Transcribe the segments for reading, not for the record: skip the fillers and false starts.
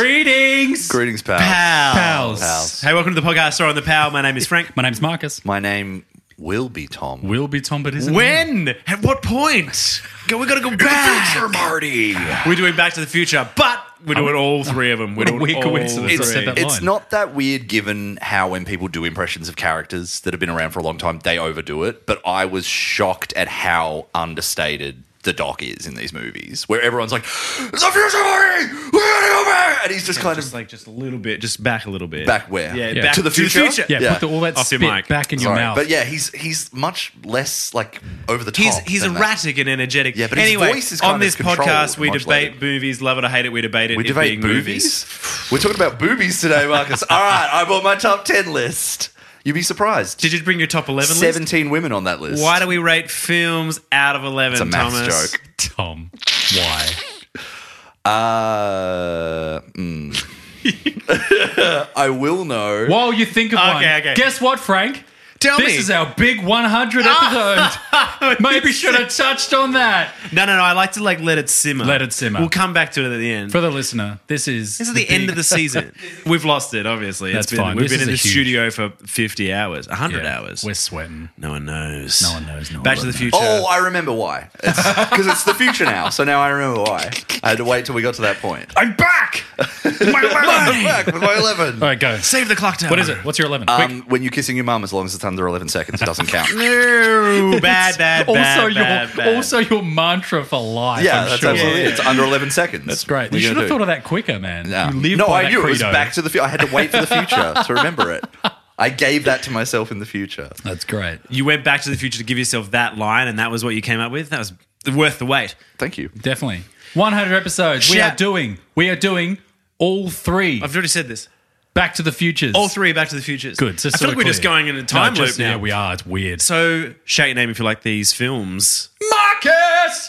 Greetings. Greetings, pals. Pals. Hey, welcome to the podcast Store on the Pal. My name is Frank. My name's Marcus. My name will be Tom. Will be Tom, but isn't When? At what point? We got to go back. Marty. We're doing Back to the Future, but we're doing all three of them. We're doing weird all coincidence. three. I said that It's line. not that weird given how when people do impressions of characters that have been around for a long time, they overdo it. But I was shocked at how understated the Doc is in these movies, where everyone's like, "It's the future, Marty! We're gonna go back!" And he's just kind of just a little bit, just back a little bit. back where? Yeah, back to the future. Yeah, Yeah. put all that Off your spit mic. back in your Sorry. mouth. But yeah, he's much less like over the top. He's than that. erratic and energetic. Yeah, but his anyway, voice is kind on of this controlled podcast, we modulated. debate movies, love it or hate it. We debate it. We it debate being movies. We're talking about boobies today, Marcus. All right, I brought my top 10 list. You'd be surprised. Did you bring your top 11 list? 17 women on that list. Why do we rate films out of 11, It's a maths Thomas? joke. Tom, why? I will know. While you think of one, Okay. guess what, Frank? Tell this me. is our big 100 episode. Maybe should have touched on that. No. I like to let it simmer. Let it simmer. We'll come back to it at the end. For the listener, this is the end of the season. We've lost it, obviously. That's fine. We've This been in the is a huge- studio for 50 hours, 100 hours. We're sweating. No one knows. No one knows. No one Back to the knows. Future. Oh, I remember why. Because it's the future now. So now I remember why. I had to wait till we got to that point. I'm back! I'm back with my 11. All right, go. Save the clock tower. What is it? What's your 11? Quick. When you're kissing your mum, as long as it's under 11 seconds, it doesn't count. No, bad. Also your mantra for life. Yeah, I'm that's sure. absolutely it. It's under 11 seconds. That's great. What are You should gonna have do? thought of that quicker, man. Yeah. You live No, by I that knew it was credo. Back to the Future. I had to wait for the future to remember it. I gave that to myself in the future. That's great. You went Back to the Future to give yourself that line, and that was what you came up with? That was worth the wait. Thank you. Definitely. 100 episodes. We Shout- are doing all three I've already said this. Back to the Futures. All three Back to the Futures. Good. So I feel like we're just going in a time loop now. Yeah, we are. It's weird. So, shout your name if you like these films. Marcus!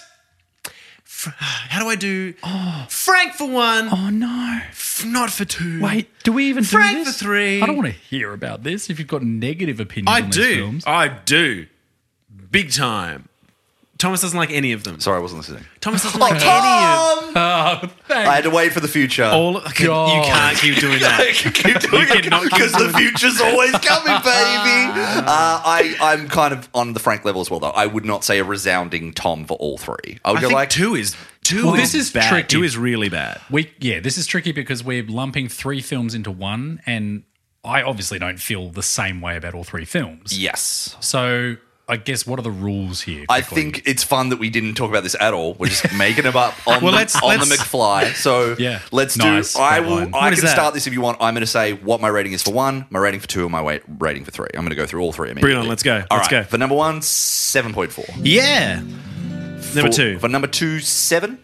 How do I do Frank for one, Oh, no. not for two. Wait, do we even Frank do this? for three. I don't want to hear about this if you've got negative opinions I on these do. films. I do. Big time. Thomas doesn't like any of them. Sorry, I wasn't listening. Thomas doesn't like any of Oh, thanks. I had to wait for the future. all. Okay, you God. can't keep doing that. Keep doing it cannot keep because the doing- future's always coming, baby. I'm kind of on the Frank level as well, though. I would not say a resounding Tom for all three. I would I go think like two is Well, this is bad. tricky. Two is really bad. This is tricky because we're lumping three films into one, and I obviously don't feel the same way about all three films. yes. So I guess what are the rules here? I quickly? think it's fun that we didn't talk about this at all. We're just making them up on, Well, the, let's- on the McFly. So Yeah. let's Nice. do. I Great will. line. I What is can that? start this if you want. I'm going to say what my rating is for one, my rating for two, and my rating for three. I'm going to go through all three immediately. Bring it on, let's go. All Let's right. go. For number one, 7.4. Yeah. Number two. For number two, 7.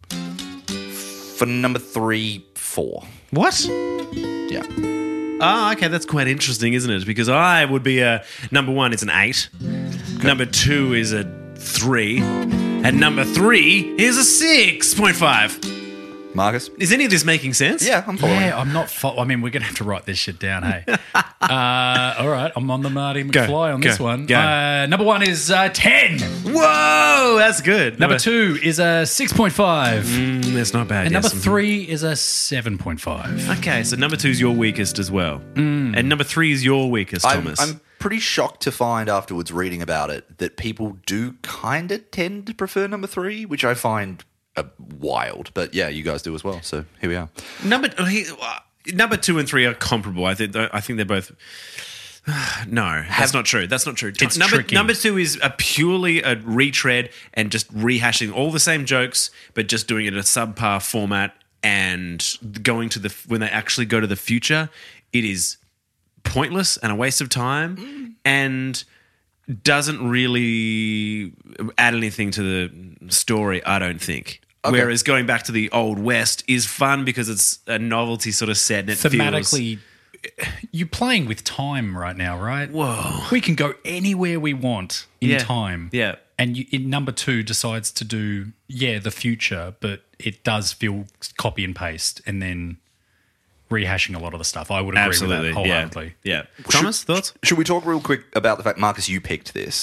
For number three, 4. What? Yeah. Oh, okay, that's quite interesting, isn't it? Because I would be a number one is an 8, number two is a 3, and number 3 is a 6.5. Marcus? Is any of this making sense? Yeah, I'm following. Yeah, I'm not. I mean, we're going to have to write this shit down, hey? All right, I'm on the Marty McFly on this one. go. Number one is 10. Whoa, that's good. Number two is a 6.5. That's not bad. And number yes. three is a 7.5. Okay, so number 2 is your weakest as well, and number 3 is your weakest, Thomas. I'm pretty shocked to find afterwards reading about it that people do kind of tend to prefer number 3, which I find wild. But yeah, you guys do as well. So here we are. Number 2 and 3 are comparable. I think they're both. No, that's not true. That's not true. It's tricky. Number 2 is purely a retread and just rehashing all the same jokes, but just doing it in a subpar format and going to when they actually go to the future, it is pointless and a waste of time and doesn't really add anything to the story, I don't think. Okay. Whereas going back to the Old West is fun because it's a novelty sort of set and it Thematically, you're playing with time right now, right? Whoa. We can go anywhere we want in Yeah. time. Yeah. And in number 2 decides to do, the future, but it does feel copy and paste and then rehashing a lot of the stuff. I would agree with that wholeheartedly. Yeah. Thomas, thoughts? Should we talk real quick about the fact, Marcus, you picked this?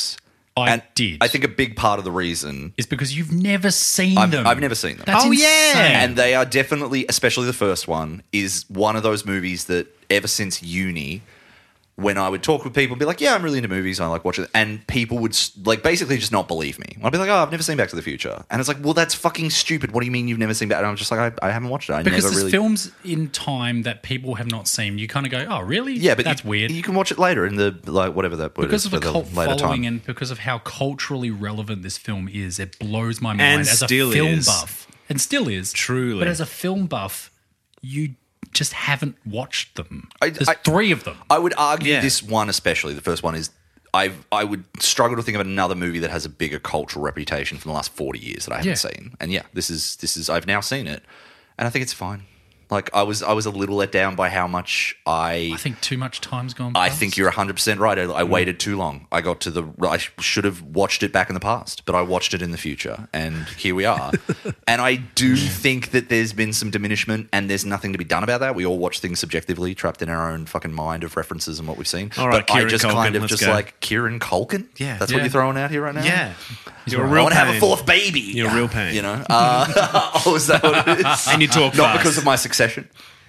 And did. I think a big part of the reason is because you've never seen them. I've never seen them. That's Oh, insane. yeah. And they are definitely, especially the first one, is one of those movies that ever since uni, when I would talk with people and be like, yeah, I'm really into movies, I like watching it, and people would like basically just not believe me. I'd be like, oh, I've never seen Back to the Future. And it's like, well, that's fucking stupid. What do you mean you've never seen Back? And I'm just like, I haven't watched it. Because never there's really... films in time that people have not seen. You kind of go, oh, really? Yeah, but that's weird. You can watch it later in the, like, whatever that word Because is of for the cult later following time. and because of how culturally relevant this film is, it blows my mind And as a still film is. buff. And still is. Truly. But as a film buff, you just haven't watched them. I- There's I- 3 of them. I would argue Yeah. this one especially, the first one, is I would struggle to think of another movie that has a bigger cultural reputation from the last 40 years that I haven't Yeah. seen. And yeah, this is I've now seen it, and I think it's fine. Like I was a little let down by how much I think too much time's gone I past. think you're 100% right. I waited too long. I got to I should have watched it back in the past, but I watched it in the future, and here we are. And I do think that there's been some diminishment, and there's nothing to be done about that. We all watch things subjectively, trapped in our own fucking mind of references and what we've seen. All right, but I Kieran just Culkin, kind of let's just go. like Kieran Culkin. Yeah. That's Yeah. what you're throwing out here right now. Yeah. You're a I real want to have a pain. 4th baby. You're a real pain. You know. Oh, is that what it is? And you talk not fast. because of my Succession.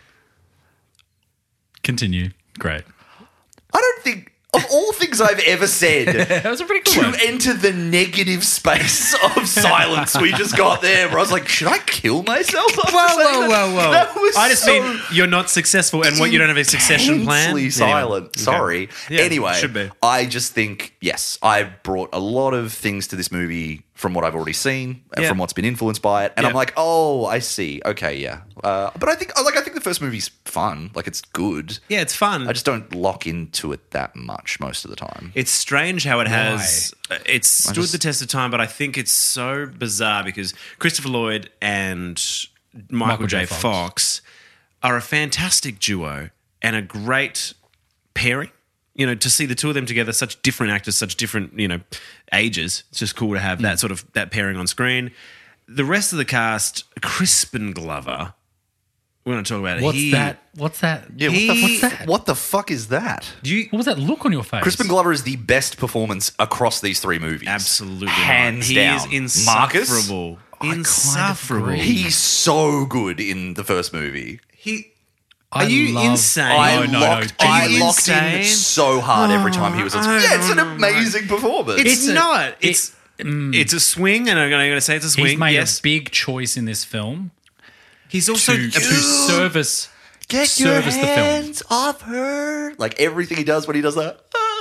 Continue. Great. I don't think. Of all things I've ever said, That was a pretty cool to one. enter the negative space of silence we just got there, where I was like, should I kill myself? after saying that? That was I just so mean you're not successful and what you don't have a succession plan. intensely silent. Okay. Sorry. Yeah, Anyway, should be. I just think, yes, I've brought a lot of things to this movie from what I've already seen, and Yeah. from what's been influenced by it, and Yeah. I'm like, oh, I see. Okay, yeah. But I think the first movie's fun. Like, it's good. Yeah, it's fun. I just don't lock into it that much most of the time. It's strange how it has. It's stood just- the test of time, but I think it's so bizarre because Christopher Lloyd and Michael J. Fox are a fantastic duo and a great pairing. You know, to see the two of them together, such different actors, such different, ages. It's just cool to have that sort of that pairing on screen. The rest of the cast, Crispin Glover. We're going to talk about it. What's that? What's that? Yeah, What's that? What the fuck is that? What was that look on your face? Crispin Glover is the best performance across these 3 movies. Absolutely Hands not. down. He is Marcus? insufferable. kind of Insufferable. agree. He's so good in the first movie. Are you insane? I no, locked, no, I genuinely locked in insane? so hard every time he was on screen. I Yeah, it's an don't know. amazing performance. It's a- not. It's a swing, and I'm going to say it's a swing. He's made yes, a big choice in this film he's also to service Get your service the film. hands off her. Like everything he does when he does that.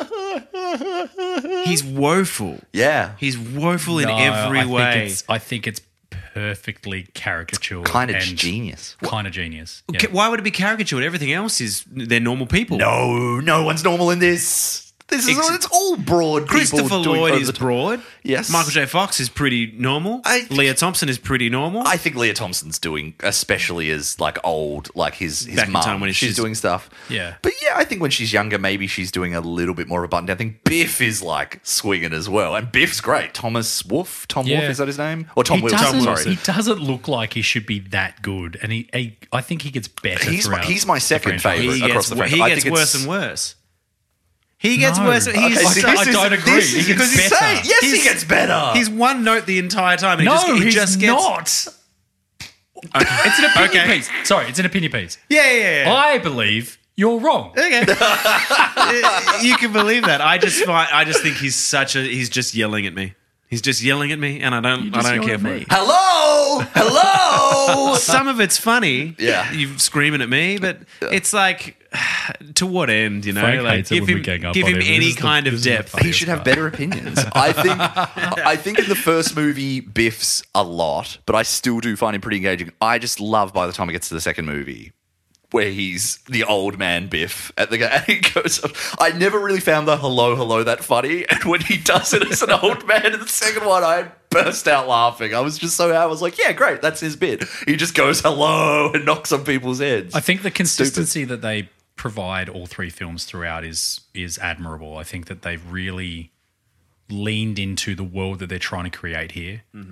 he's woeful. Yeah. He's woeful in No, every way. I think it's perfectly caricatured. Kind of and genius. Kind of genius. Yeah. Why would it be caricatured? Everything else is they're normal people. No one's normal in this. It's all broad people Christopher doing Lloyd over is the top. broad. Yes. Michael J. Fox is pretty normal. Leah Thompson is pretty normal. I think Leah Thompson's doing, especially as like old, like his Back in mum. time when she's she's- doing stuff. Yeah. But yeah, I think when she's younger, maybe she's doing a little bit more of a button down thing. Biff is like swinging as well, and Biff's great. Thomas Wolfe, Tom Yeah. Wolfe, is that his name? Or Tom He Wilson? doesn't, Sorry. he doesn't look like he should be that good, and I think he gets better. He's my throughout second the franchise. favourite. across the franchise. he I gets think worse it's- and worse. He gets No. worse. Okay, He's see, I don't agree. This He is gets insane. better. Yes, he He's- gets better. He's one note the entire time. And No, he he's just gets, not. It's an opinion Okay. piece. Sorry, it's an opinion piece. Yeah. I believe you're wrong. Okay. You can believe that. I just think he's just yelling at me. He's just yelling at me, and I don't just care yelling for at it. me. Hello. Some of it's funny. Yeah. You screaming at me, but it's like, to what end? You know, Frank like hates it give when we him gang up give on him him. This any is the- kind this of is the depth. He should have better opinions. I think in the first movie, Biff's a lot, but I still do find him pretty engaging. I just love by the time it gets to the second movie, where he's the old man Biff at the and he goes. I never really found the hello that funny, and when he does it as an old man in the second one, I burst out laughing. I was just so I was like, yeah, great, that's his bit. He just goes hello and knocks on people's heads. I think the consistency that they provide all 3 films throughout is admirable. I think that they've really leaned into the world that they're trying to create here.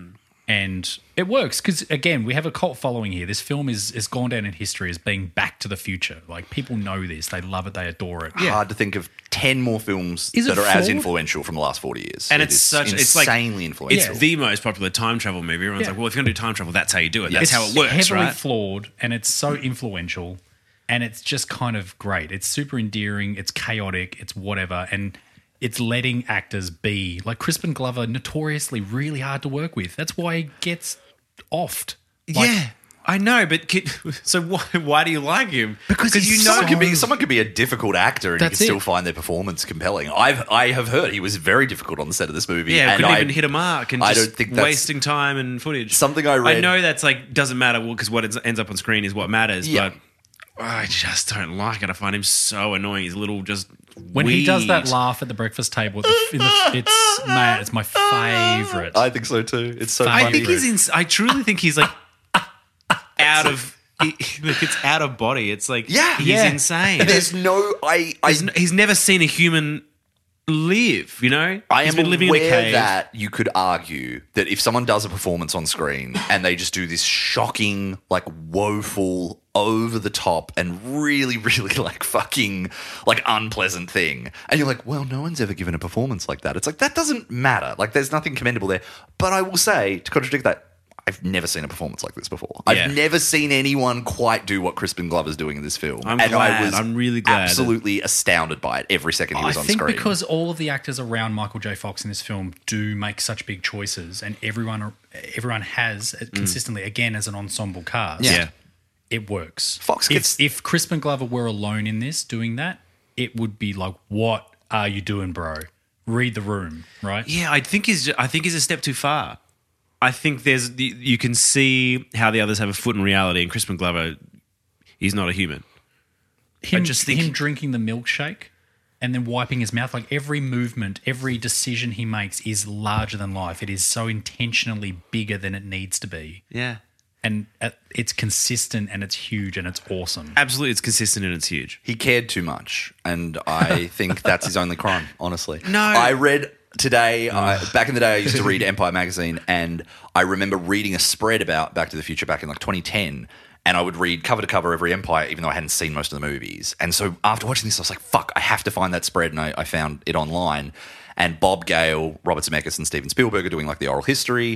And it works because, again, we have a cult following here. This film is gone down in history as being Back to the Future. Like, people know this. They love it. They adore it. Hard to think of 10 more films Is it that are as flawed? influential from the last 40 years. And It it's is such it's like insanely influential. It's the most popular time travel movie. Everyone's Yeah. like, well, if you're gonna do time travel, that's how you do it. That's It's how it works, heavily right? flawed, and it's so influential, and it's just kind of great. It's super endearing. It's chaotic. It's whatever, and it's letting actors be like Crispin Glover, notoriously really hard to work with. That's why he gets offed. Like, Yeah, I know, but so why do you like him? Because you know someone could be a difficult actor and you That's can still it. find their performance compelling. I have heard he was very difficult on the set of this movie. Yeah, and couldn't I even hit a mark and I just don't think that's wasting time and footage. something I read. I know that's like doesn't matter because what ends up on screen is what matters. Yeah. But I just don't like it. I find him so annoying. He's a little just when he does that weird. laugh at the breakfast table, it's my favorite. I think so too. It's so I funny. think I truly think he's like out of. It's out of body. It's like he's insane. There's no He's never seen a human live. You know, I he's am been living in a aware cave. that you could argue that if someone does a performance on screen and they just do this shocking, like woeful, over the top and really, really like fucking like unpleasant thing, and you're like, well, no one's ever given a performance like that. It's like that doesn't matter. Like there's nothing commendable there. But I will say, to contradict that, I've never seen a performance like this before. Yeah. I've never seen anyone quite do what Crispin Glover's doing in this film. I'm and glad. I was I'm really glad. absolutely astounded by it every second he was I on think screen. because all of the actors around Michael J. Fox in this film do make such big choices, and everyone has consistently, again, as an ensemble cast. Yeah. It works. Fox gets- if Crispin Glover were alone in this doing that, it would be like, what are you doing, bro? Read the room, right? Yeah, I think he's a step too far. I think you can see how the others have a foot in reality, and Crispin Glover, he's not a human. Him, just think- him drinking the milkshake and then wiping his mouth, like every movement, every decision he makes is larger than life. It is so intentionally bigger than it needs to be. Yeah, And it's consistent and it's huge and it's awesome. absolutely, it's consistent and it's huge. He cared too much, and I think that's his only crime, honestly. No. I read today, back in the day, I used to read Empire magazine, and I remember reading a spread about Back to the Future back in like 2010, and I would read cover to cover every Empire, even though I hadn't seen most of the movies. And so after watching this, I was like, fuck, I have to find that spread, and I found it online. And Bob Gale, Robert Zemeckis, and Steven Spielberg are doing like the oral history.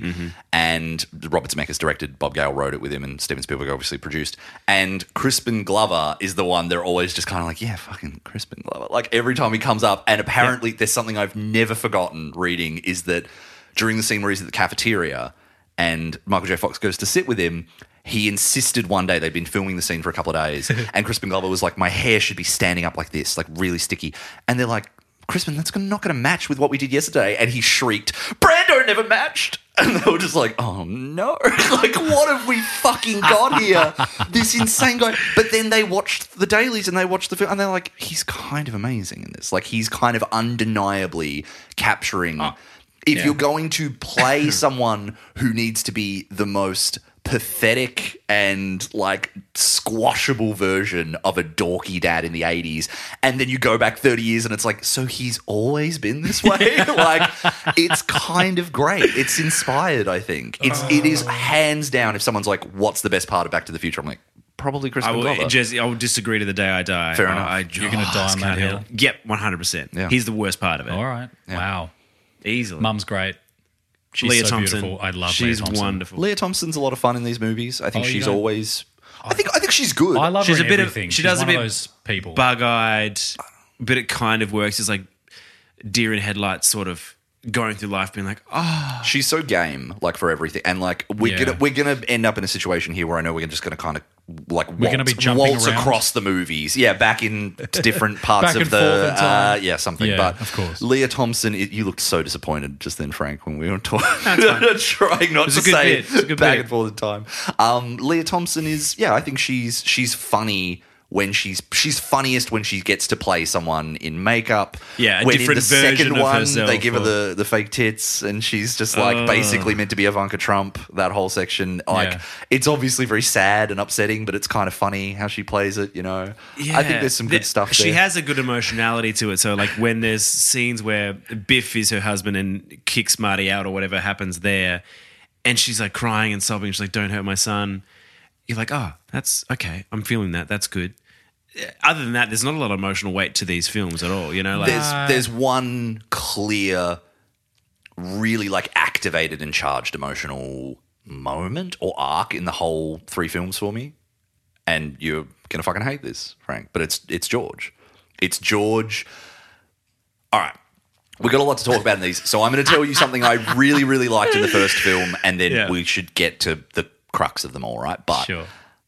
And Robert Zemeckis directed, Bob Gale wrote it with him, and Steven Spielberg obviously produced. And Crispin Glover is the one they're always just kind of like, yeah, fucking Crispin Glover. Like every time he comes up. And apparently there's something I've never forgotten reading is that during the scene where he's at the cafeteria and Michael J. Fox goes to sit with him, he insisted one day, they'd been filming the scene for a couple of days, and Crispin Glover was like, my hair should be standing up like this, like really sticky. And they're like, Crispin, that's not going to match with what we did yesterday. And he shrieked, Brando never matched. And they were just like, oh no. Like, what have we fucking got here? This insane guy. But then they watched the dailies and they watched the film and they're like, he's kind of amazing in this. Like, he's kind of undeniably capturing. If you're going to play someone who needs to be the most pathetic and like squashable version of a dorky dad in the 80s, and then you go back 30 years and it's like, so he's always been this way. Like, it's kind of great. It's inspired, I think. It is hands down. If someone's like, what's the best part of Back to the Future, I'm like, probably Crispin Glover. I will disagree to the day I die. Fair enough. You're going to die on that hill. Yep, 100%. Yeah. He's the worst part of it. All right. Wow. Easily. Mum's great. She's Leah so Thompson. beautiful. I love She's Leah Thompson. wonderful. Leah Thompson's a lot of fun in these movies. I think Oh, you she's don't- always. I think she's good. I love She's her a in bit of- everything. she She's does a one of bit those people. Bug-eyed, but it kind of works. It's like deer in headlights sort of going through life being like, oh. She's so game, like, for everything, and like we're gonna end up in a situation here where I know we're just gonna kind of like We're gonna be jumping waltz around. across the movies, back in different parts Back of and forth in time. something. Yeah, but of course. Leah Thompson, you looked so disappointed just then, Frank, when we were talking, That's trying not It's to a good say bit. It's a good back bit. and forth in time. Leah Thompson is, I think she's funny. When she's funniest when she gets to play someone in makeup. Yeah, a when different in the version second of one herself, they give her or- the fake tits and she's just like basically meant to be Ivanka Trump. That whole section, like, Yeah. it's obviously very sad and upsetting, but it's kind of funny how she plays it. I think there's some good stuff there. She has a good emotionality to it. So, like, when there's scenes where Biff is her husband and kicks Marty out or whatever happens there, and she's like crying and sobbing. She's like, "Don't hurt my son." You're like, "Oh, that's okay. I'm feeling that. That's good." Other than that, there's not a lot of emotional weight to these films at all. You know, like There's one clear, really like activated and charged emotional moment or arc in the whole 3 films for me. And you're gonna fucking hate this, Frank, but it's George. It's George. All right. We got a lot to talk about in these, so I'm going to tell you something I really, really liked in the first film, and then we should get to the crux of them all, right? But Sure.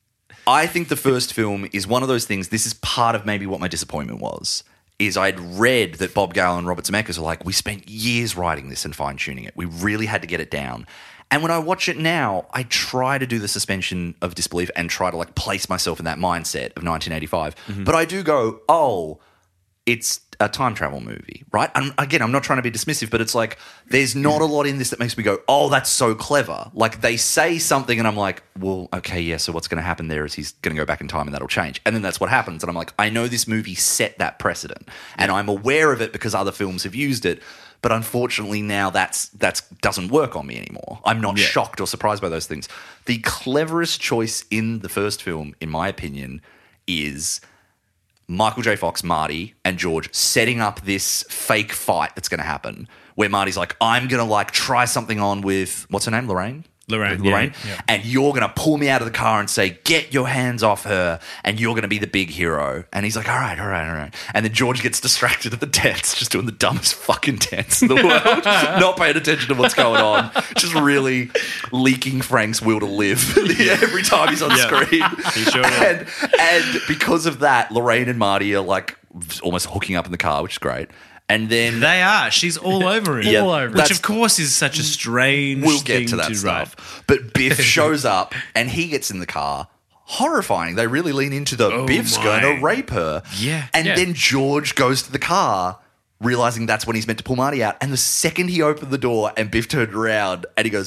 I think the first film is one of those things. This is part of maybe what my disappointment was. Is I'd read that Bob Gale and Robert Zemeckis are like, we spent years writing this and fine tuning it. We really had to get it down. And when I watch it now, I try to do the suspension of disbelief and try to like place myself in that mindset of 1985. But I do go, oh, it's a time travel movie, right? I'm not trying to be dismissive, but it's like there's not a lot in this that makes me go, oh, that's so clever. Like they say something and I'm like, well, okay, yeah, so what's going to happen there is he's going to go back in time and that'll change. And then that's what happens. And I'm like, I know this movie set that precedent and I'm aware of it because other films have used it. But unfortunately now that's doesn't work on me anymore. I'm not shocked or surprised by those things. The cleverest choice in the first film, in my opinion, is Michael J. Fox, Marty, and George setting up this fake fight that's going to happen where Marty's like, I'm going to like try something on with, what's her name, Lorraine? Lorraine. Yeah. And you're going to pull me out of the car and say, get your hands off her and you're going to be the big hero. And he's like, all right. And then George gets distracted at the dance, just doing the dumbest fucking dance in the world, not paying attention to what's going on, just really leaking Frank's will to live every time he's on screen. He sure is. And because of that, Lorraine and Marty are like almost hooking up in the car, which is great. And then They are. She's all over him. Yeah, All over him. Which, that's- of course, is such a strange we'll thing get to that write. stuff. But Biff shows up and he gets in the car. Horrifying. They really lean into the Biff's my. going to rape her. Yeah. And Yeah. then George goes to the car, realizing that's when he's meant to pull Marty out. And the second he opened the door and Biff turned around and he goes,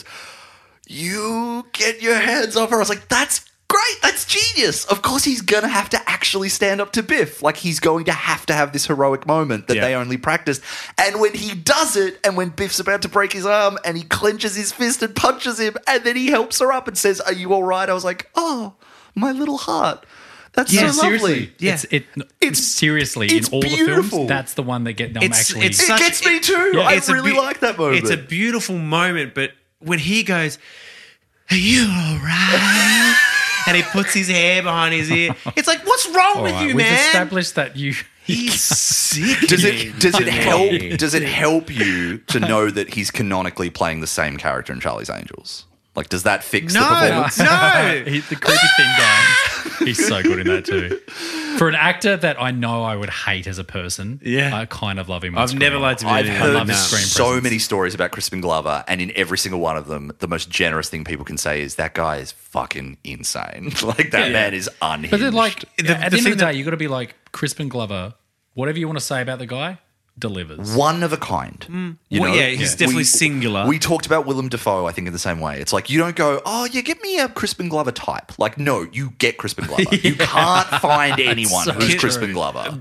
you get your hands off her. I was like, that's great. That's genius. Of course he's going to have to actually stand up to Biff. Like he's going to have this heroic moment that Yeah. they only practiced. And when he does it and when Biff's about to break his arm and he clenches his fist and punches him and then he helps her up and says, are you all right? I was like, oh, my little heart. That's so lovely. seriously. Yeah. It's seriously it's in all the beautiful. films. That's the one that get. I'm It's actually. It gets me too. Yeah. I It's a really like that moment. It's a beautiful moment, but when he goes, are you all right? And he puts his hair behind his ear. It's like, what's wrong All with right, you, we've man? established that you. He's sick. Does it help? Yeah. Does it help you to know that he's canonically playing the same character in Charlie's Angels? Like, does that fix the No, performance? no. He's the creepy thin guy. He's so good in that too. For an actor that I know I would hate as a person, Yeah. I kind of love him. on I've never screen. liked him. in I've anything. heard love his No. screen so presence. many stories about Crispin Glover, and in every single one of them, the most generous thing people can say is that guy is fucking insane. Like that man is unhinged. But then, like, The- at the the end thing of the that- day, you got to be like Crispin Glover. Whatever you want to say about the guy, delivers. one of a kind. You Well, know? yeah, he's definitely singular. We talked about Willem Dafoe, I think, in the same way. It's like you don't go, oh, yeah, get me a Crispin Glover type. Like, no, you get Crispin Glover. You can't find anyone so who's true. Crispin Glover.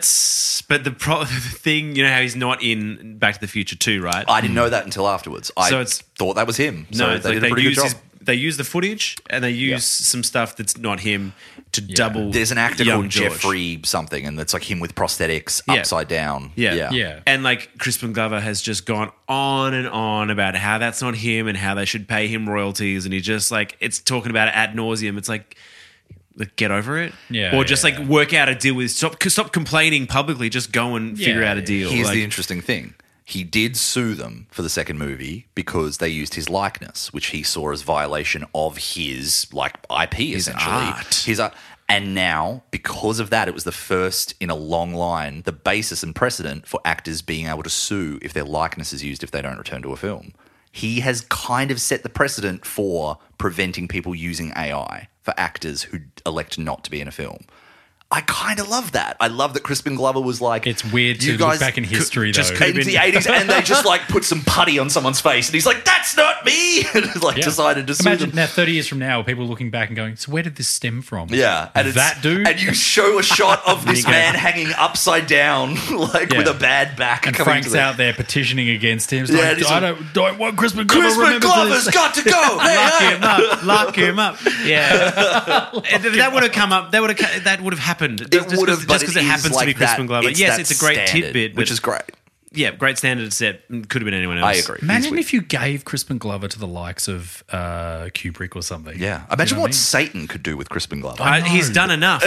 But the thing, you know how he's not in Back to the Future 2, right? I didn't know that until afterwards. I So it's- thought that was him. So no, it's they like did a pretty good job. they use the footage and they use some stuff that's not him to double. There's an actor young called George. Jeffrey something, and it's like him with prosthetics Yeah. upside down. Yeah. Yeah. And like Crispin Glover has just gone on and on about how that's not him and how they should pay him royalties. And he just like, it's talking about it ad nauseum. It's like get over it. Yeah, Or just yeah. like work out a deal with, stop complaining publicly. Just go and figure Yeah. out a deal. Here's Like, the interesting thing. He did sue them for the second movie because they used his likeness, which he saw as violation of his like IP, essentially. art. His art. And now, because of that, it was the first in a long line, the basis and precedent for actors being able to sue if their likeness is used if they don't return to a film. He has kind of set the precedent for preventing people using AI for actors who elect not to be in a film. I kind of love that. I love that Crispin Glover was like, It's weird you to guys look back in history, just though. could- in the 80s, and they just like put some putty on someone's face, and he's like, "That's not me," and like Yeah. decided to sue Imagine them. now, 30 years from now, people looking back and going, "So where did this stem from?" Yeah, and it's, that dude. and you show a shot of this you go- man hanging upside down, like Yeah. with a bad back, And coming Frank's to the- out there petitioning against him. He's Yeah, like, and he's I like, don't want Crispin Glover. Crispin remember Glover's this." got to go. Hey, Lock hey. him up. Lock him up. Yeah. That would have come up. That would have happened. It would have, but because it it is happens like to be Crispin that- Glover. it's Yes, that it's a great standard, tidbit, which but- is great. Yeah, great standard set. Could have been anyone else. I agree. Imagine He's- if you gave Crispin Glover to the likes of Kubrick or something. Yeah, imagine You know what I mean? Satan could do with Crispin Glover. I know. He's done enough.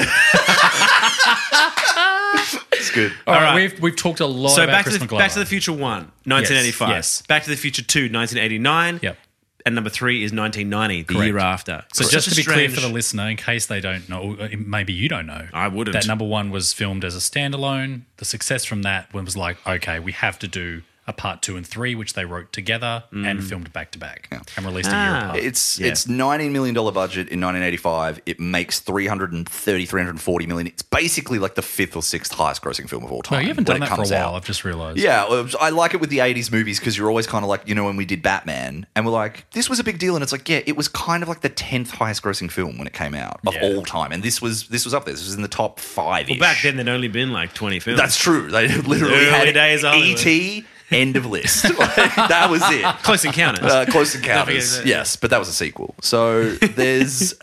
It's good. All right, right. we've talked a lot So about Back Crispin Glover. to the Future 1, 1985. Yes. Back to the Future 2, 1989. Yep. And number 3 is 1990, the Correct. year after. So Such just a to be clear strange- for the listener, in case they don't know, or maybe you don't know, I wouldn't. That number 1 was filmed as a standalone. The success from that was like, okay, we have to do a part 2 and 3, which they wrote together and filmed back to back and released a year Ah. apart. It's Yeah. it's $19 million budget in 1985. It makes 340 million. It's basically like the 5th or 6th highest grossing film of all time. No, you haven't when done it that for a comes while. out. I've just realised. Yeah, well, I like it with the 80s movies because you're always kind of like, when we did Batman and we're like, this was a big deal. And it's like, yeah, it was kind of like the 10th highest grossing film when it came out of Yeah. all time. And this was up there. This was in the top 5. Well, back then, there'd only been like 20 films. That's true. They literally Early had days of Hollywood. E.T., end of list. Like, that was it. Close Encounters. Close Don't Encounters, forget that. yes, but that was a sequel. So there's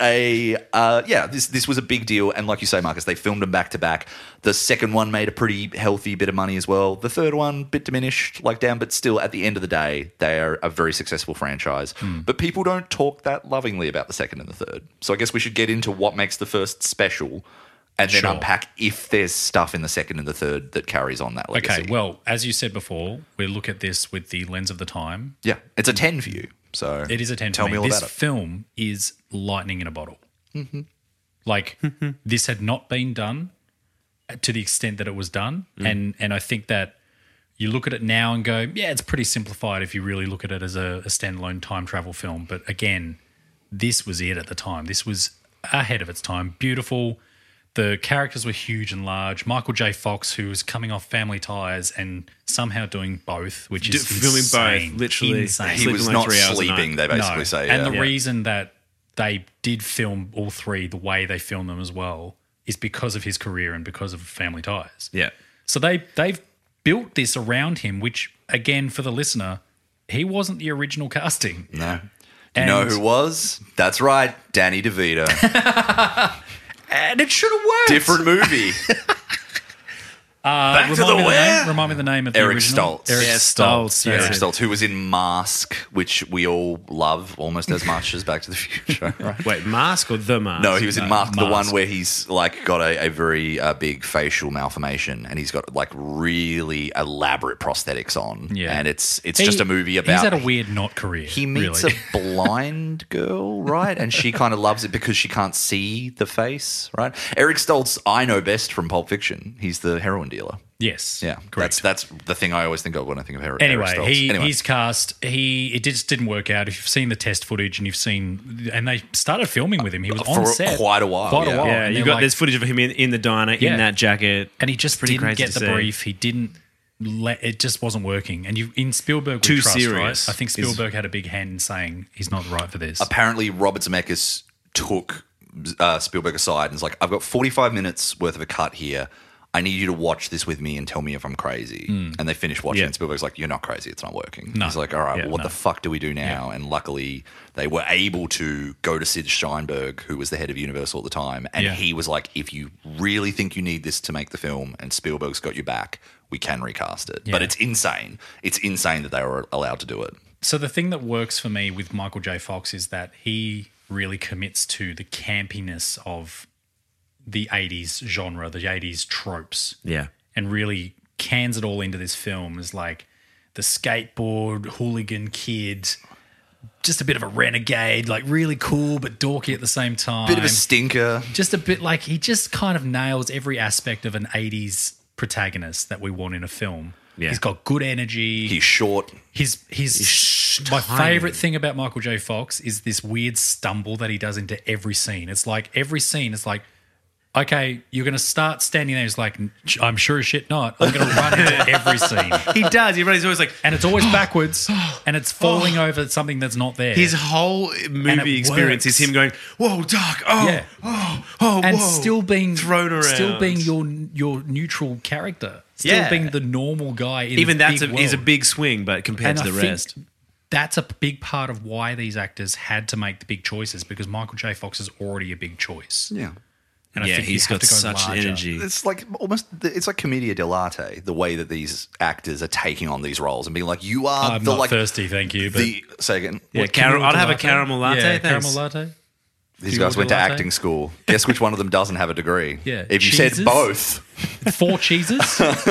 this was a big deal, and like you say, Marcus, they filmed them back to back. The second one made a pretty healthy bit of money as well. The third one, bit diminished, like down, but still, at the end of the day, they are a very successful franchise. But people don't talk that lovingly about the second and the third. So I guess we should get into what makes the first special. And then Sure. unpack if there's stuff in the second and the third that carries on that legacy. Okay, well, as you said before, we look at this with the lens of the time. Yeah, it's a 10 for you. So It is a 10 Tell for me me. all This about it. film is lightning in a bottle. Like, this had not been done to the extent that it was done. And I think that you look at it now and go, yeah, it's pretty simplified if you really look at it as a standalone time travel film. But again, this was it at the time. This was ahead of its time. Beautiful. The characters were huge and large. Michael J. Fox, who was coming off Family Ties and somehow doing both, which is Filming insane. both, literally. Insane. He Sleeping was like not 3 hours a sleeping, night. they basically say. And Yeah. the reason that they did film all three the way they filmed them as well is because of his career and because of Family Ties. Yeah. So they've built this around him, which again, for the listener, he wasn't the original casting. No. You know And- who was? That's right, Danny DeVito. And it should have worked. Different movie. Back to the where? Remind me the name of the Eric original. Stoltz. Eric Yeah, Stoltz. Stoltz, Yeah. Eric Stoltz, who was in Mask, which we all love almost as much as Back to the Future. Right? Wait, Mask or The Mask? No, he was in Mask, the one Mask. where he's like got a very big facial malformation, and he's got like really elaborate prosthetics on. Yeah. And it's just a movie about He's had a weird not career. he meets really. a blind girl, right? And she kind of loves it because she can't see the face, right? Eric Stoltz, I know best from Pulp Fiction. He's the heroin dealer. Yes. Yeah, Correct. that's the thing I always think of when I think of Eric Anyway, Stoltz. he's cast. It just didn't work out. If you've seen the test footage and they started filming with him, he was For on set quite a while, yeah. Yeah, and you they're got like- there's footage of him in the diner Yeah. in that jacket. and he just Pretty didn't crazy get to the see. brief. He didn't. It just wasn't working. And you in Spielberg, we Too trust, serious. right? I think Spielberg had a big hand in saying he's not right for this. Apparently, Robert Zemeckis took Spielberg aside and was like, I've got 45 minutes worth of a cut here. I need you to watch this with me and tell me if I'm crazy. And they finished watching Yeah. it, and Spielberg's like, you're not crazy. It's not working. No. He's like, all right, Yeah, well, what no. the fuck do we do now? And luckily, they were able to go to Sid Sheinberg, who was the head of Universal at the time. And Yeah. he was like, if you really think you need this to make the film and Spielberg's got your back, we can recast it. But Yeah. it's insane. It's insane that they were allowed to do it. So the thing that works for me with Michael J. Fox is that he really commits to the campiness of the 80s genre, the 80s tropes. Yeah. And really cans it all into this film as like the skateboard hooligan kid, just a bit of a renegade, like really cool but dorky at the same time. Bit of a stinker. Just a bit like he just kind of nails every aspect of an 80s protagonist that we want in a film. Yeah. He's got good energy. He's short. My tiny. favorite thing about Michael J. Fox is this weird stumble that he does into every scene. It's like every scene is like okay, you're going to start standing there. He's like, I'm sure as shit not. I'm going to run into every scene. He does. He's always like, And it's always backwards and it's falling over something that's not there. his whole And movie it experience works. is him going, whoa, Doc, oh, Yeah. oh, and whoa. still being thrown around. still being your neutral character. Still Yeah. being the normal guy in Even the that's big is a world. big swing, but compared And to I the think rest. That's a big part of why these actors had to make the big choices because Michael J. Fox is already a big choice. Yeah. And I Yeah, think he's you have got to go such larger. energy. It's like it's like commedia dell'arte, the way that these actors are taking on these roles and being like, you are I'm the not like thirsty, thank you. But the second. Yeah, What, can you I'd order have a latte? caramel latte. Yeah, thanks. caramel latte. These Do you guys order went to latte? acting school. Guess which one of them doesn't have a degree? Yeah. If you Cheeses? said both, 4 cheeses.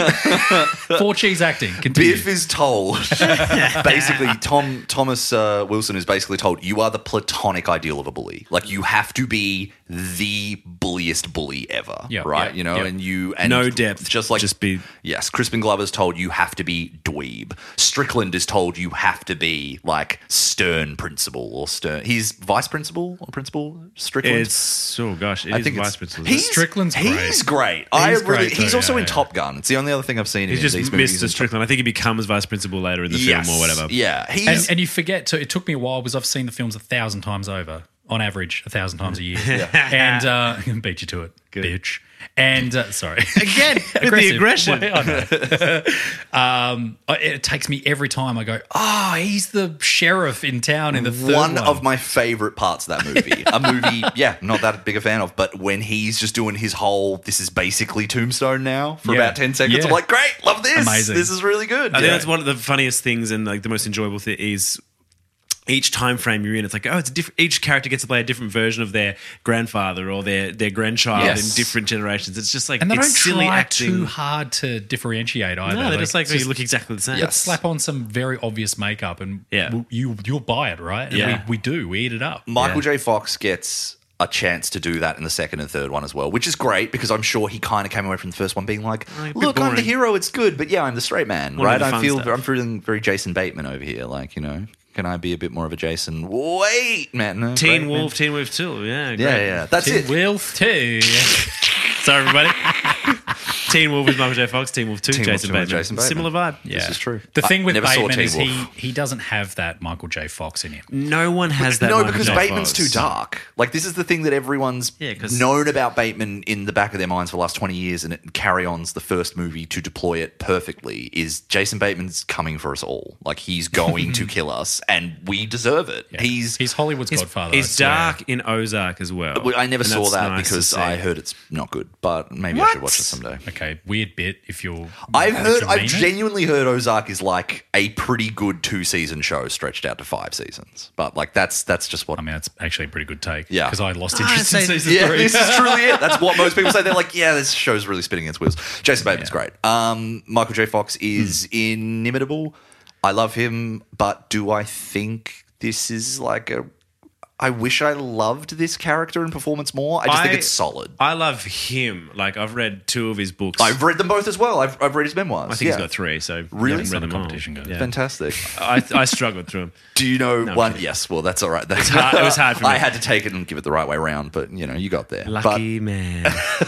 4 cheese acting. Continue. Biff is told, basically, Thomas Wilson is basically told, you are the platonic ideal of a bully. Like, you have to be the bulliest bully ever, Yeah, right? yeah, You know, yeah. and No depth, just like just be- Yes, Crispin Glover's told you have to be dweeb. Strickland is told you have to be like stern principal or stern. He's vice principal or principal. Strickland. It's, oh gosh, it I is think vice it's principal. Strickland's great. He's great. He's great He's too, also yeah, in yeah. Top Gun. It's the only other thing I've seen him He's in just these movies. Mr. Strickland. I think he becomes vice principal later in the film or whatever. Yeah, he's And you forget to. It took me a while because I've seen the films 1,000 times over, on average, 1,000 times a year. And beat you to it, bitch. And sorry, Again, with the Aggressive. aggression. Well, I know. It takes me every time. I go, oh, he's the sheriff in town in the third one one. of my favorite parts of that movie. A movie, yeah, not that big a fan of, but when he's just doing his whole, this is basically Tombstone now for Yeah. about 10 seconds. Yeah. I'm like, great, love this. Amazing. This is really good. I think that's one of the funniest things and like the most enjoyable thing is each time frame you're in, it's like, oh, it's a different. Each character gets to play a different version of their grandfather or their grandchild Yes. in different generations. It's just like and they it's don't silly try acting. too hard to differentiate either. No, they're just like, it's oh, you look exactly the same. Yes. slap on some very obvious makeup and Yeah. you'll buy it, right? And Yeah. we do. We eat it up. Michael J. Fox gets a chance to do that in the second and third one as well, which is great because I'm sure he kind of came away from the first one being like, a bit look, I'm the boring. hero, it's good, but yeah, I'm the straight man, Wanna right? do the I fun feel stuff. I'm feeling very Jason Bateman over here, like, you know, can I be a bit more of a Jason? Wait, man, no, Teen great, Wolf, Teen Wolf 2. Yeah, great. yeah, that's it. Wolf too. Sorry, everybody. Teen Wolf is Michael J. Fox. Teen Wolf 2, Teen Wolf Jason 2 Bateman. with Jason Bateman. Similar vibe. This is true. The thing with never saw Bateman Teen is Wolf. he doesn't have that Michael J. Fox in him. No one has that. No, Michael because J. Bateman's Fox. too dark. Like, this is the thing that everyone's 'cause- known about Bateman in the back of their minds for the last 20 years, and it carry on's the first movie to deploy it perfectly, is Jason Bateman's coming for us all. Like, he's going to kill us, and we deserve it. Yeah. He's Hollywood's Godfather. I He's swear. dark in Ozark as well. I never And saw that's that nice to because see. I heard it's not good, but maybe I What? should watch it someday. Okay, weird bit if you're. I've mean it. genuinely heard Ozark is like a pretty good 2-season show stretched out to 5 seasons. But like that's just what I mean, that's actually a pretty good take. Yeah. Because I lost interest in say- season yeah, 3. this is truly it. That's what most people say. They're like, yeah, this show's really spinning its wheels. Jason Bateman's great. Michael J. Fox is inimitable. I love him, but do I think this is like a... I wish I loved this character and performance more. I just think it's solid. I love him. Like, I've read 2 of his books. I've read them both as well. I've read his memoirs. I think yeah. he's got 3, so Really? I haven't read Not a them all. competition goes. Yeah. Fantastic. I struggled through them. Do you know I'm one? kidding. Yes, well, that's all right. That's hard- it was hard for me. I had to take it and give it the right way around, but you know, you got there. Lucky man.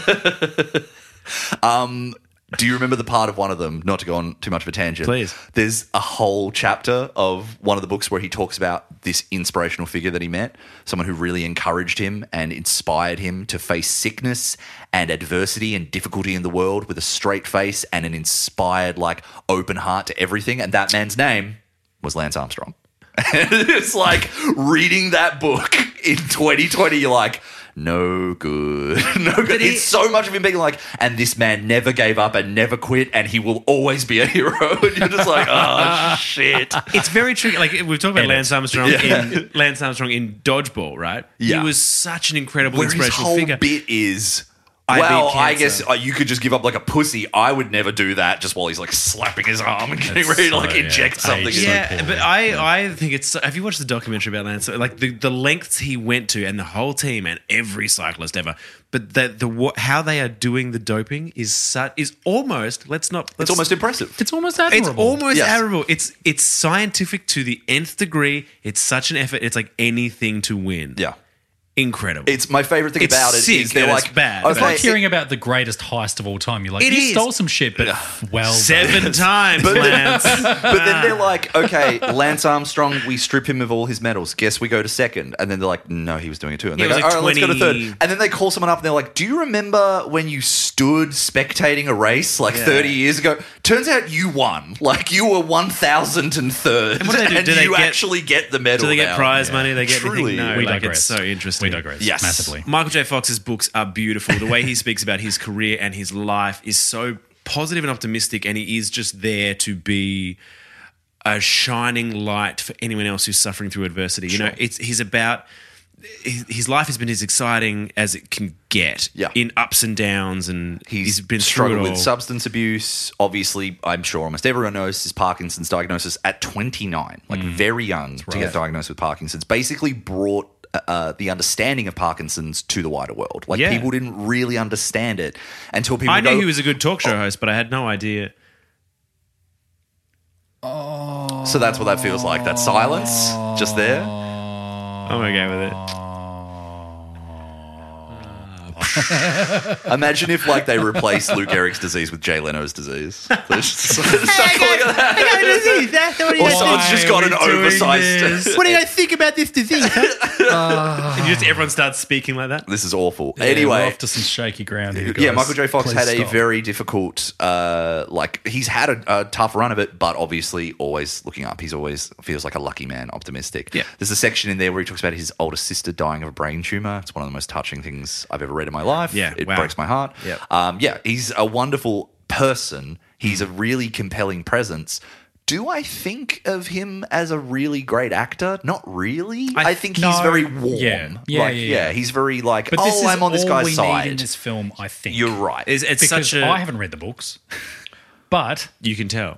Do you remember the part of one of them, not to go on too much of a tangent? Please. There's a whole chapter of one of the books where he talks about this inspirational figure that he met, someone who really encouraged him and inspired him to face sickness and adversity and difficulty in the world with a straight face and an inspired, like, open heart to everything. And that man's name was Lance Armstrong. And it's like reading that book in 2020, you're like, no good. No good. It's so much of him being like, and this man never gave up and never quit, and he will always be a hero. And you're just like, oh, shit. It's very tricky. Like, we've talked about Edit. Lance Armstrong in Dodgeball, right? Yeah. He was such an incredible, Where his inspirational whole figure. bit is, I well, beat I cancer. guess you could just give up like a pussy. I would never do that just while he's like slapping his arm and getting That's ready to so- like yeah, inject it's something. aged in so it. Yeah, but I think it's. Have you watched the documentary about Lance? Like the lengths he went to, and the whole team, and every cyclist ever. But how they are doing the doping is almost. It's almost impressive. It's almost admirable. It's almost Yes. admirable. It's scientific to the nth degree. It's such an effort. It's like anything to win. Yeah. incredible. It's my favorite thing It's about it sick is they're and it's like, bad. It's like okay, hearing about the greatest heist of all time. You're like, It you is. stole some shit, but well, 7 times, But- Lance. but then they're like, okay, Lance Armstrong, we strip him of all his medals. Guess we go to second. And then they're like, no, he was doing it too. And He they go, was all like right, let's go to 20. third. And then they call someone up and they're like, do you remember when you stood spectating a race like 30 years ago? Turns out you won. Like you were 1,003rd. And what do they do? And Do they you get- actually get the medal Do they get now. prize money? They get Truly. anything? No, we like digress. it's so interesting. We digress. Yes. Massively. Michael J. Fox's books are beautiful. The way he speaks about his career and his life is so positive and optimistic, and he is just there to be a shining light for anyone else who's suffering through adversity. You know, he's about his life has been as exciting as it can get in ups and downs, and He's been struggled through it with all. substance abuse. Obviously, I'm sure almost everyone knows his Parkinson's diagnosis at 29, like very young to get diagnosed with Parkinson's. Basically brought the understanding of Parkinson's to the wider world. Like Yeah. people didn't really understand it until people I go, knew he was a good talk show host, but I had no idea. so that's what that feels like. That silence just there. I'm okay with it. Imagine if like they replaced Lou Gehrig's disease with Jay Leno's disease. They're just stuck calling it that. Or someone's just got an oversized. What do you think about this disease? And just everyone starts speaking like that. This is awful. Yeah, Anyway, we're off to some shaky ground here. yeah, guys. Michael J. Fox Please had a stop. very difficult, he's had a tough run of it, but obviously always looking up. He's always feels like a lucky man, optimistic. Yeah. There's a section in there where he talks about his older sister dying of a brain tumor. It's one of the most touching things I've ever read in my life. Yeah, It wow. breaks my heart. Yeah. He's a wonderful person. He's a really compelling presence. Do I think of him as a really great actor? Not really. I think he's no, very warm. yeah. He's very like, But this is I'm on this all guy's we side. need in this film, I think. You're right. It's because such a I haven't read the books, but you can tell.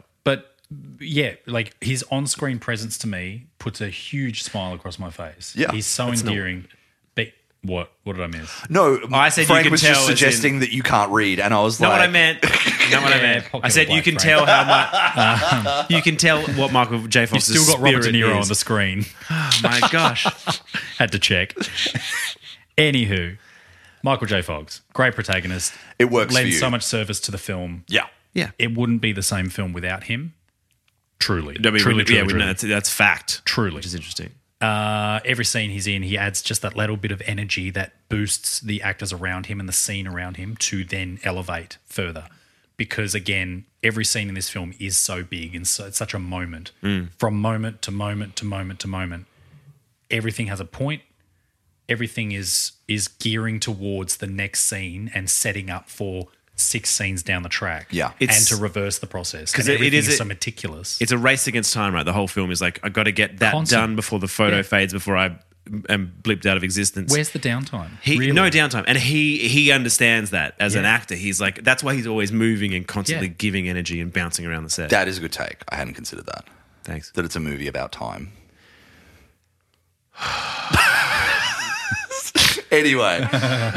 yeah, like his on-screen presence to me puts a huge smile across my face. Yeah. He's so endearing. But what did I miss? No, I said you Frank can was tell just as suggesting that you can't read, and I was Not like, what I meant. Not what I meant. pocket I said of you can black, tell how much. You can tell what Michael J. You've Fox's still got Robert De spirit Niro is. on the screen. Oh my gosh! Had to check. Anywho, Michael J. Fox, great protagonist. It works for Lends you. so much service to the film. Yeah, Yeah. It wouldn't be the same film without him. Truly. I mean, truly, we truly. know that's fact. Truly. Which is interesting. Every scene he's in, he adds just that little bit of energy that boosts the actors around him and the scene around him to then elevate further. Because again, every scene in this film is so big and so, it's such a moment. From moment to moment to moment to moment, everything has a point. Everything is gearing towards the next scene and setting up for 6 scenes down the track. Yeah. and It's- to reverse the process. 'Cause And it everything is is a- so meticulous. It's a race against time, right? The whole film is like, I got to get that Constant. done before the photo Yeah. fades, before I am blipped out of existence. Where's the downtime? He Really? no downtime, and he understands that as an Yeah. actor. He's like, that's why he's always moving and constantly Yeah. giving energy and bouncing around the set. that is a good take. I hadn't considered that. Thanks. That it's a movie about time. Anyway,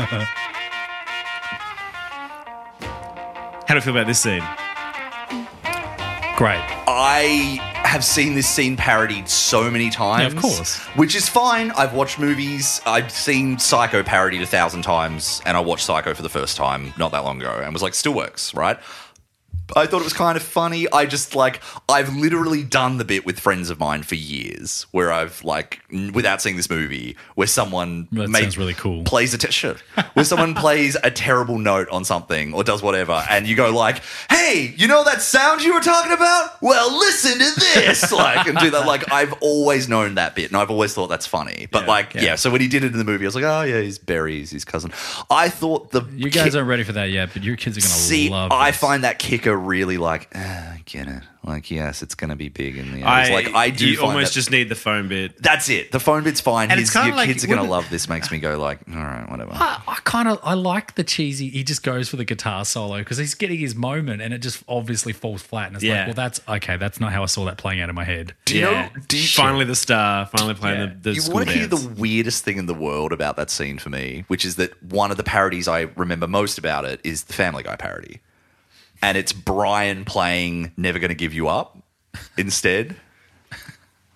How do you feel about this scene? Great. I have seen this scene parodied so many times. Yeah, of course. Which is fine. I've watched movies. I've seen Psycho parodied 1,000 times, and I watched Psycho for the first time not that long ago and was like, still works, right? I thought it was kind of funny. I've literally done the bit with friends of mine for years where I've without seeing this movie, where someone That sounds really cool. plays where someone plays a terrible note on something or does whatever, and you go like, "Hey, you know that sound you were talking about? Well, listen to this!" And do that. I've always known that bit, and I've always thought that's funny. But so when he did it in the movie, I was like, "Oh yeah, he's Barry's his cousin." I thought You guys aren't ready for that yet, but your kids are going to love I this. find that kicker really I get it. Yes, it's going to be big in the eyes. I do. You find almost that- just need the phone bit. That's it. The phone bit's fine. And it's kinda Your like- kids are going to love this. Makes me go like, all right, whatever. I like the cheesy. He just goes for the guitar solo because he's getting his moment, and it just obviously falls flat. And it's Yeah. like, well, that's okay. That's not how I saw that playing out in my head. Do you know? Finally the star, finally playing the You school want to hear dance. the weirdest thing in the world about that scene for me, which is that one of the parodies I remember most about it is the Family Guy parody. And it's Brian playing Never Gonna Give You Up instead.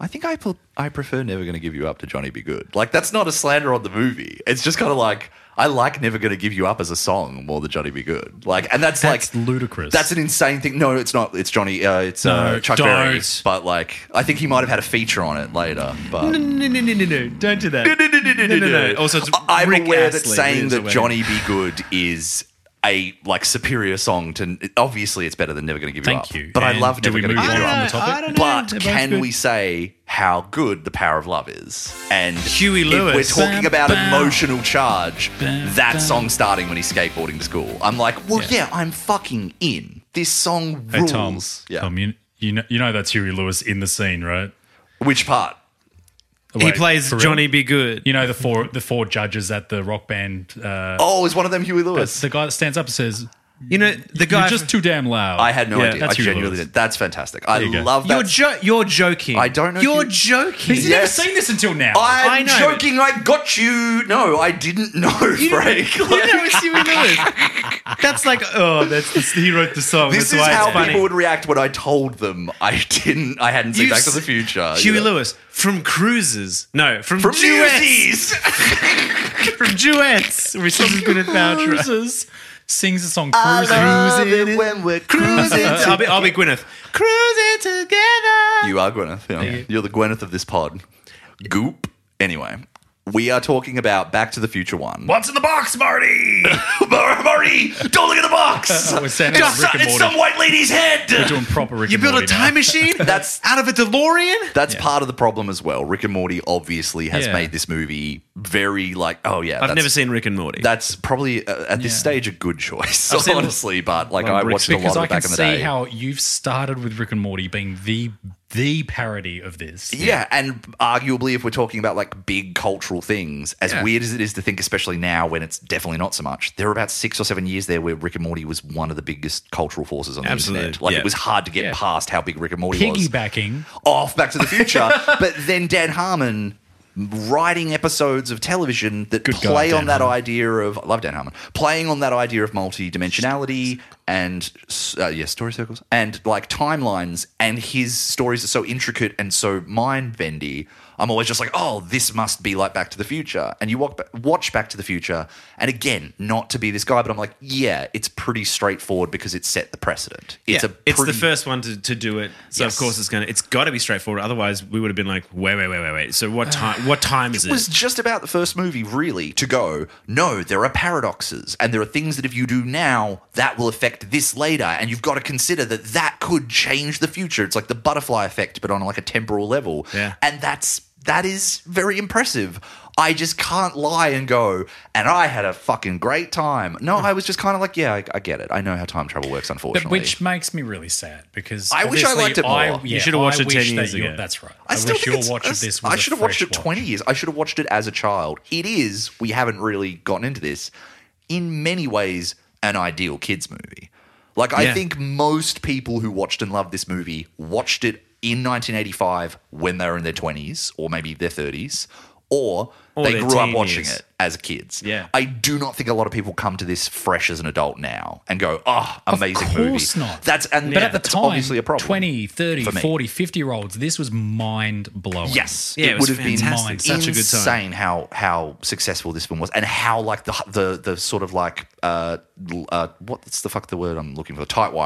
I think I prefer Never Gonna Give You Up to Johnny Be Good. Like, that's not a slander on the movie. It's just kind of like, I like Never Gonna Give You Up as a song more than Johnny Be Good. Like, and that's like ludicrous. That's an insane thing. No, it's not. It's Johnny. It's Chuck Berry. don't. But like, I think he might have had a feature on it later. But No, don't do that. No. Also, it's I'm Rick aware that Astley saying is that aware. Johnny Be Good is a like superior song to obviously it's better than Never Gonna Give You Up. Thank you. But I And love do Never we Gonna move Give You on Up. from the topic? I don't know. But They're both can good. we say how good The Power of Love is? And Huey if Lewis. we're talking about Bam, bam. emotional charge, Bam, that bam. song starting when he's skateboarding to school, I'm like, well, Yeah. yeah, I'm fucking in. This song Hey, rules. Tom. Yeah. Tom, you know that's Huey Lewis in the scene, right? Which part? He Wait, plays for real? Johnny Be Good. You know the four judges at the rock band. Oh, is one of them Huey Lewis? The guy that stands up and says, You know, the guy. "You're just too damn loud." I had no Yeah, idea. that's I Huey genuinely Lewis. did. That's fantastic. I There you go. love that. You're joking. I don't know You're if joking. He's Yes. never seen this until now. I'm I know, joking. I got you. No, I didn't know, Frank. You know it's Huey Lewis. That's like, he wrote the song. This That's is why how it's funny. people would react when I told them I hadn't seen You've Back to the s- Future. Huey you know. Lewis from Cruises. No, from From Duets. Newsies. From Duets. We sing Gwyneth Paltrow. Cruises sings the song I Cruising. love it when we're cruising. I'll be Gwyneth. Cruising together. You are Gwyneth. Yeah. You're the Gwyneth of this pod. Goop. Anyway, we are talking about Back to the Future 1. What's in the box, Marty? Marty, don't look at the box. We're sounding like Rick and It's Morty. some white lady's head. We're doing proper Rick You and built a Morty now. time machine That's out of a DeLorean? That's part of the problem as well. Rick and Morty obviously has Yeah. made this movie very like, oh yeah, I've never seen Rick and Morty. That's probably at this Yeah. stage a good choice, seen- honestly. But like, Well, I Rick- watched it a Because lot I of it back can in the see day. how you've started with Rick and Morty being the parody of this. Yeah, and arguably, if we're talking about like big cultural things, as Yeah. weird as it is to think, especially now when it's definitely not so much, there were about 6 or 7 years there where Rick and Morty was one of the biggest cultural forces on the Absolutely, internet. Like yeah. it was hard to get Yeah. past how big Rick and Morty was. Piggybacking. Off Back to the Future, but then Dan Harmon writing episodes of television that Good guy, play Dan on that Harmon. idea of I love Dan Harmon playing on that idea of multi-dimensionality and story circles and like timelines, and his stories are so intricate and so mind-bendy. I'm always just like, oh, this must be like Back to the Future. And you watch Back to the Future, and again, not to be this guy, but I'm like, yeah, it's pretty straightforward because it set the precedent. It's It's pretty, the first one to do it, so Yes. of course it's got to be straightforward. Otherwise, we would have been like, wait. So what time? What time is It was just about the first movie, really, to go, no, there are paradoxes, and there are things that if you do now, that will affect this later, and you've got to consider that that could change the future. It's like the butterfly effect, but on like a temporal level. Yeah. And that is very impressive. I just can't lie and go, and I had a fucking great time. No, I was just kind of like, yeah, I get it. I know how time travel works, But unfortunately. which makes me really sad because I wish I obviously liked it more. You should have watched I it wish 10 that years ago. That's right. I I still wish think your it's- watch of this was I should have watched it fresh 20 watch. years. I should have watched it as a child. It is, we haven't really gotten into this, in many ways, an ideal kids movie. Like, I Yeah. think most people who watched and loved this movie watched it in 1985 when they were in their 20s or maybe their 30s, or they their grew up teen watching years. it as kids. Yeah. I do not think a lot of people come to this fresh as an adult now and go, oh, amazing of movie. course not. But But at the that's time, obviously a problem. 20, 30, for me. 40, 50-year-olds, this was mind-blowing. Yes, Yeah, it was would have been fantastic. Such a good time. insane how successful this film was, and how like the sort of like what's the fuck the word I'm looking for?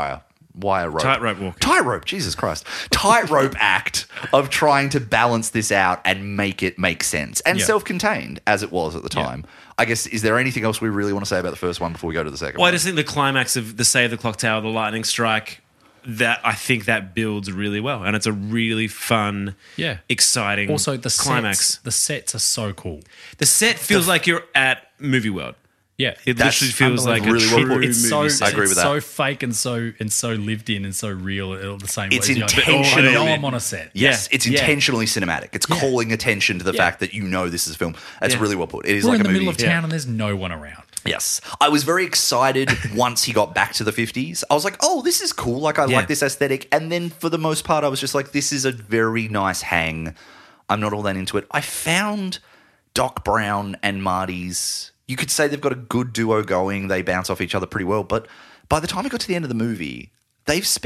Wire rope. Tightrope walking. Tightrope, Jesus Christ. Tightrope act of trying to balance this out and make it make sense. And Yeah. self-contained as it was at the time. I guess, is there anything else we really want to say about the first one before we go to the second Well, I one? just think the climax of the Save the Clock Tower, the lightning strike, that I think that builds really well, and it's a really fun, Yeah. exciting. Also, the climax. the sets are so cool. The set feels like you're at Movie World. Yeah, It That's literally feels like a really well true put. movie it's so set. I agree with it's that. so fake and so lived in and so real at the same It's way. intentionally- I know I'm on a set. Yes, Yeah. it's Yeah. intentionally cinematic. It's calling attention to the Yeah. fact that you know this is a film. That's Yeah. really well put. It is We're like in a the movie. middle of town and there's no one around. Yes. I was very excited once he got back to the 50s. I was like, oh, this is cool. Like, I Yeah. like this aesthetic. And then for the most part, I was just like, this is a very nice hang. I'm not all that into it. I found Doc Brown and Marty's, you could say they've got a good duo going. They bounce off each other pretty well. But by the time I got to the end of the movie, they've spent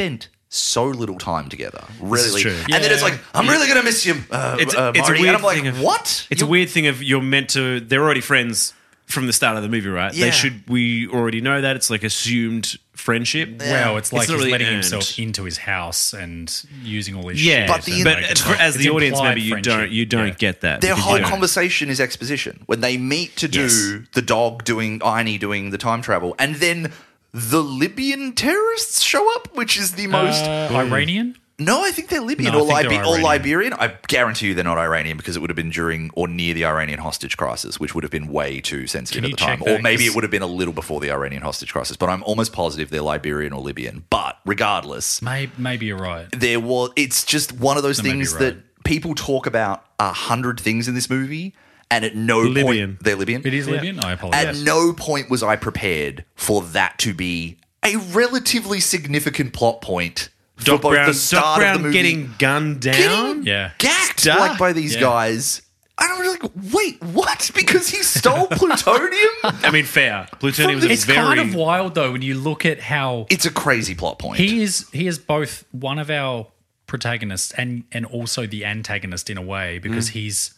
so little time together. Really. true. And then it's like, I'm really going to miss you, It's a Marty. weird And I'm like, thing of- what? It's a weird thing of you're meant to. They're already friends from the start of the movie, right? Yeah. We already know that it's like assumed friendship. Well, it's like not he's really letting earned. himself into his house and using all his Yeah, shit. But the- and, but like, as it's the audience implied member, friendship. you don't Yeah. get that. Their because whole you don't. conversation is exposition. When they meet to do Yes. the dog doing Einie doing the time travel, and then the Libyan terrorists show up, which is the most. Iranian? No, I think they're Libyan No, or, I think they're or Iranian. Liberian. I guarantee you they're not Iranian because it would have been during or near the Iranian hostage crisis, which would have been way too sensitive Can at the you time. check Or that? maybe 'Cause- it would have been a little before the Iranian hostage crisis, but I'm almost positive they're Liberian or Libyan. But regardless, Maybe you're right. it's just one of those That may be things right. that people talk about 100 things in this movie, and at no Libyan. point they're Libyan. It is Libyan? I At apologize. no point was I prepared for that to be a relatively significant plot point for Doc both Brown, the start Doc of Brown the movie, getting gunned down. Yeah. gacked Stuck. like by these Yeah. guys. And I was like, wait, what? Because he stole plutonium? I mean, fair. Plutonium From is It's very. kind of wild, though, when you look at how It's a crazy plot point. he is both one of our protagonists and also the antagonist in a way because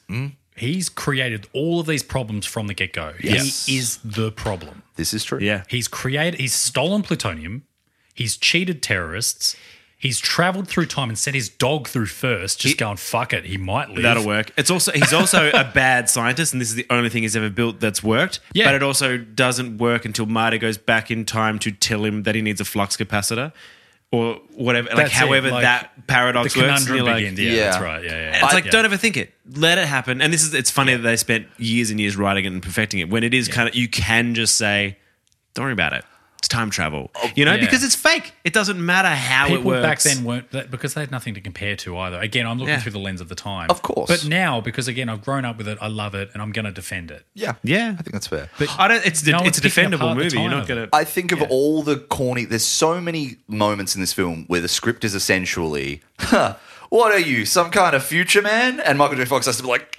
he's created all of these problems from the get-go. Yes. He is the problem. This is true. Yeah. He's stolen plutonium, he's cheated terrorists, he's traveled through time and sent his dog through first, just going, fuck it, he might live. That'll work. He's also a bad scientist, and this is the only thing he's ever built that's worked. Yeah. But it also doesn't work until Marty goes back in time to tell him that he needs a flux capacitor or whatever. Like That's it, however like, that paradox The works. and conundrum you're like, begins. Yeah, Yeah. that's right. Yeah, yeah. And it's like, Yeah. don't overthink it. Let it happen. And it's funny that they spent years and years writing it and perfecting it when it is kind of, you can just say, don't worry about it. It's time travel. yeah. Because it's fake. It doesn't matter how it People works. back then weren't because they had nothing to compare to either. Again, I'm looking Yeah. through the lens of the time, Of course. But now, because again, I've grown up with it, I love it, and I'm going to defend it. Yeah. Yeah. I think that's fair. I don't, it's No it's one's a picking defendable apart the movie. You're time not of going it. to. I think of all the corny. There's so many moments in this film where the script is essentially, what are you, some kind of future man? And Michael J. Fox has to be like,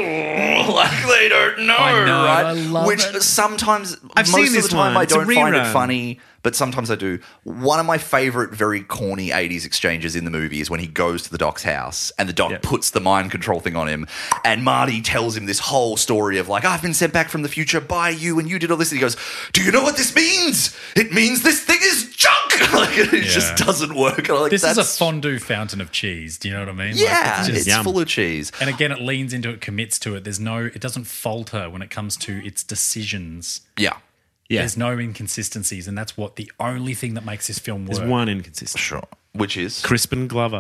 oh, like they don't know, I know, right? I love Which it. sometimes, I've most seen of this the time, one. I It's a don't find it rerun. funny. But sometimes I do. One of my favorite, very corny 80s exchanges in the movie is when he goes to the doc's house and the doc puts the mind control thing on him. And Marty tells him this whole story of like, I've been sent back from the future by you and you did all this. And he goes, do you know what this means? It means this thing is junk. Like, it just doesn't work. And I'm like, This is a that's- fondue fountain of cheese. Do you know what I mean? Yeah, Like, it's yum. full of cheese. and again, it leans into it, commits to it. It doesn't falter when it comes to its decisions. Yeah. Yeah. There's no inconsistencies, and that's what the only thing that makes this film work. There's one inconsistency. Sure. Which is? Crispin Glover.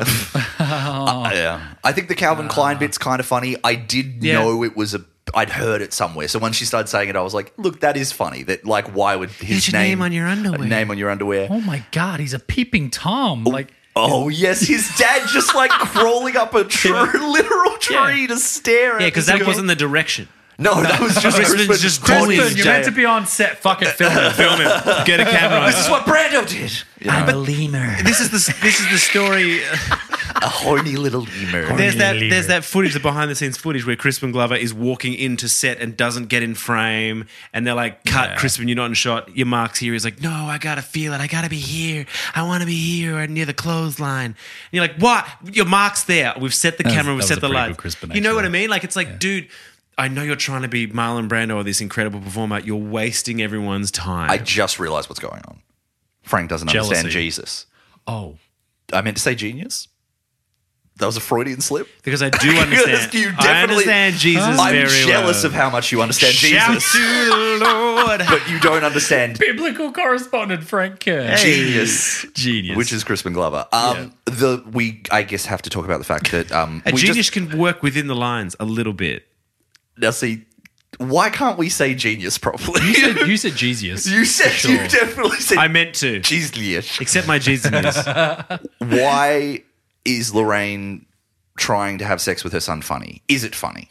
Yeah. I think the Calvin Klein bit's kind of funny. I did Yeah. know it was I'd heard it somewhere. So when she started saying it, I was like, look, that is funny. That like, why would his Here's your name on your underwear. Name on your underwear. Oh my god, he's a peeping Tom! Like, Oh yes, his dad just like crawling up a literal tree to stare at. Yeah, because that wasn't the direction. No, that was just Crispin's Crispin just calling doing his it. you're dad. meant to be on set. Fuck it, film it. Film him. Get a camera on. This is what Brando did. You know, I'm a lemur. This is the story. a horny little lemur. There's lemur. that footage, the behind the scenes footage where Crispin Glover is walking into set and doesn't get in frame, and they're like, "Cut, Crispin, you're not in shot. Your mark's here." He's like, "No, I gotta feel it. I gotta be here. I want to be here or near the clothesline." And you're like, "What? Your mark's there. We've set the camera. We've that set was a the pretty light. good Crispin, You know what I actually. mean? Like, it's like, dude." I know you're trying to be Marlon Brando or this incredible performer. You're wasting everyone's time. I just realized what's going on. Frank doesn't Jealousy. understand Jesus. Oh, I meant to say genius. That was a Freudian slip. because I do understand. You I definitely- understand Jesus I'm very jealous well. of how much you understand Shout Jesus, to the Lord. but you don't understand biblical correspondent Frank Kerr. genius. Genius. Which is Crispin Glover. We I guess have to talk about the fact that A we genius just can work within the lines a little bit. now see. Why can't we say genius properly? You said Jesus. You said For you sure. definitely said I meant to. genius. Except my Jesus. Why is Lorraine trying to have sex with her son funny? Is it funny?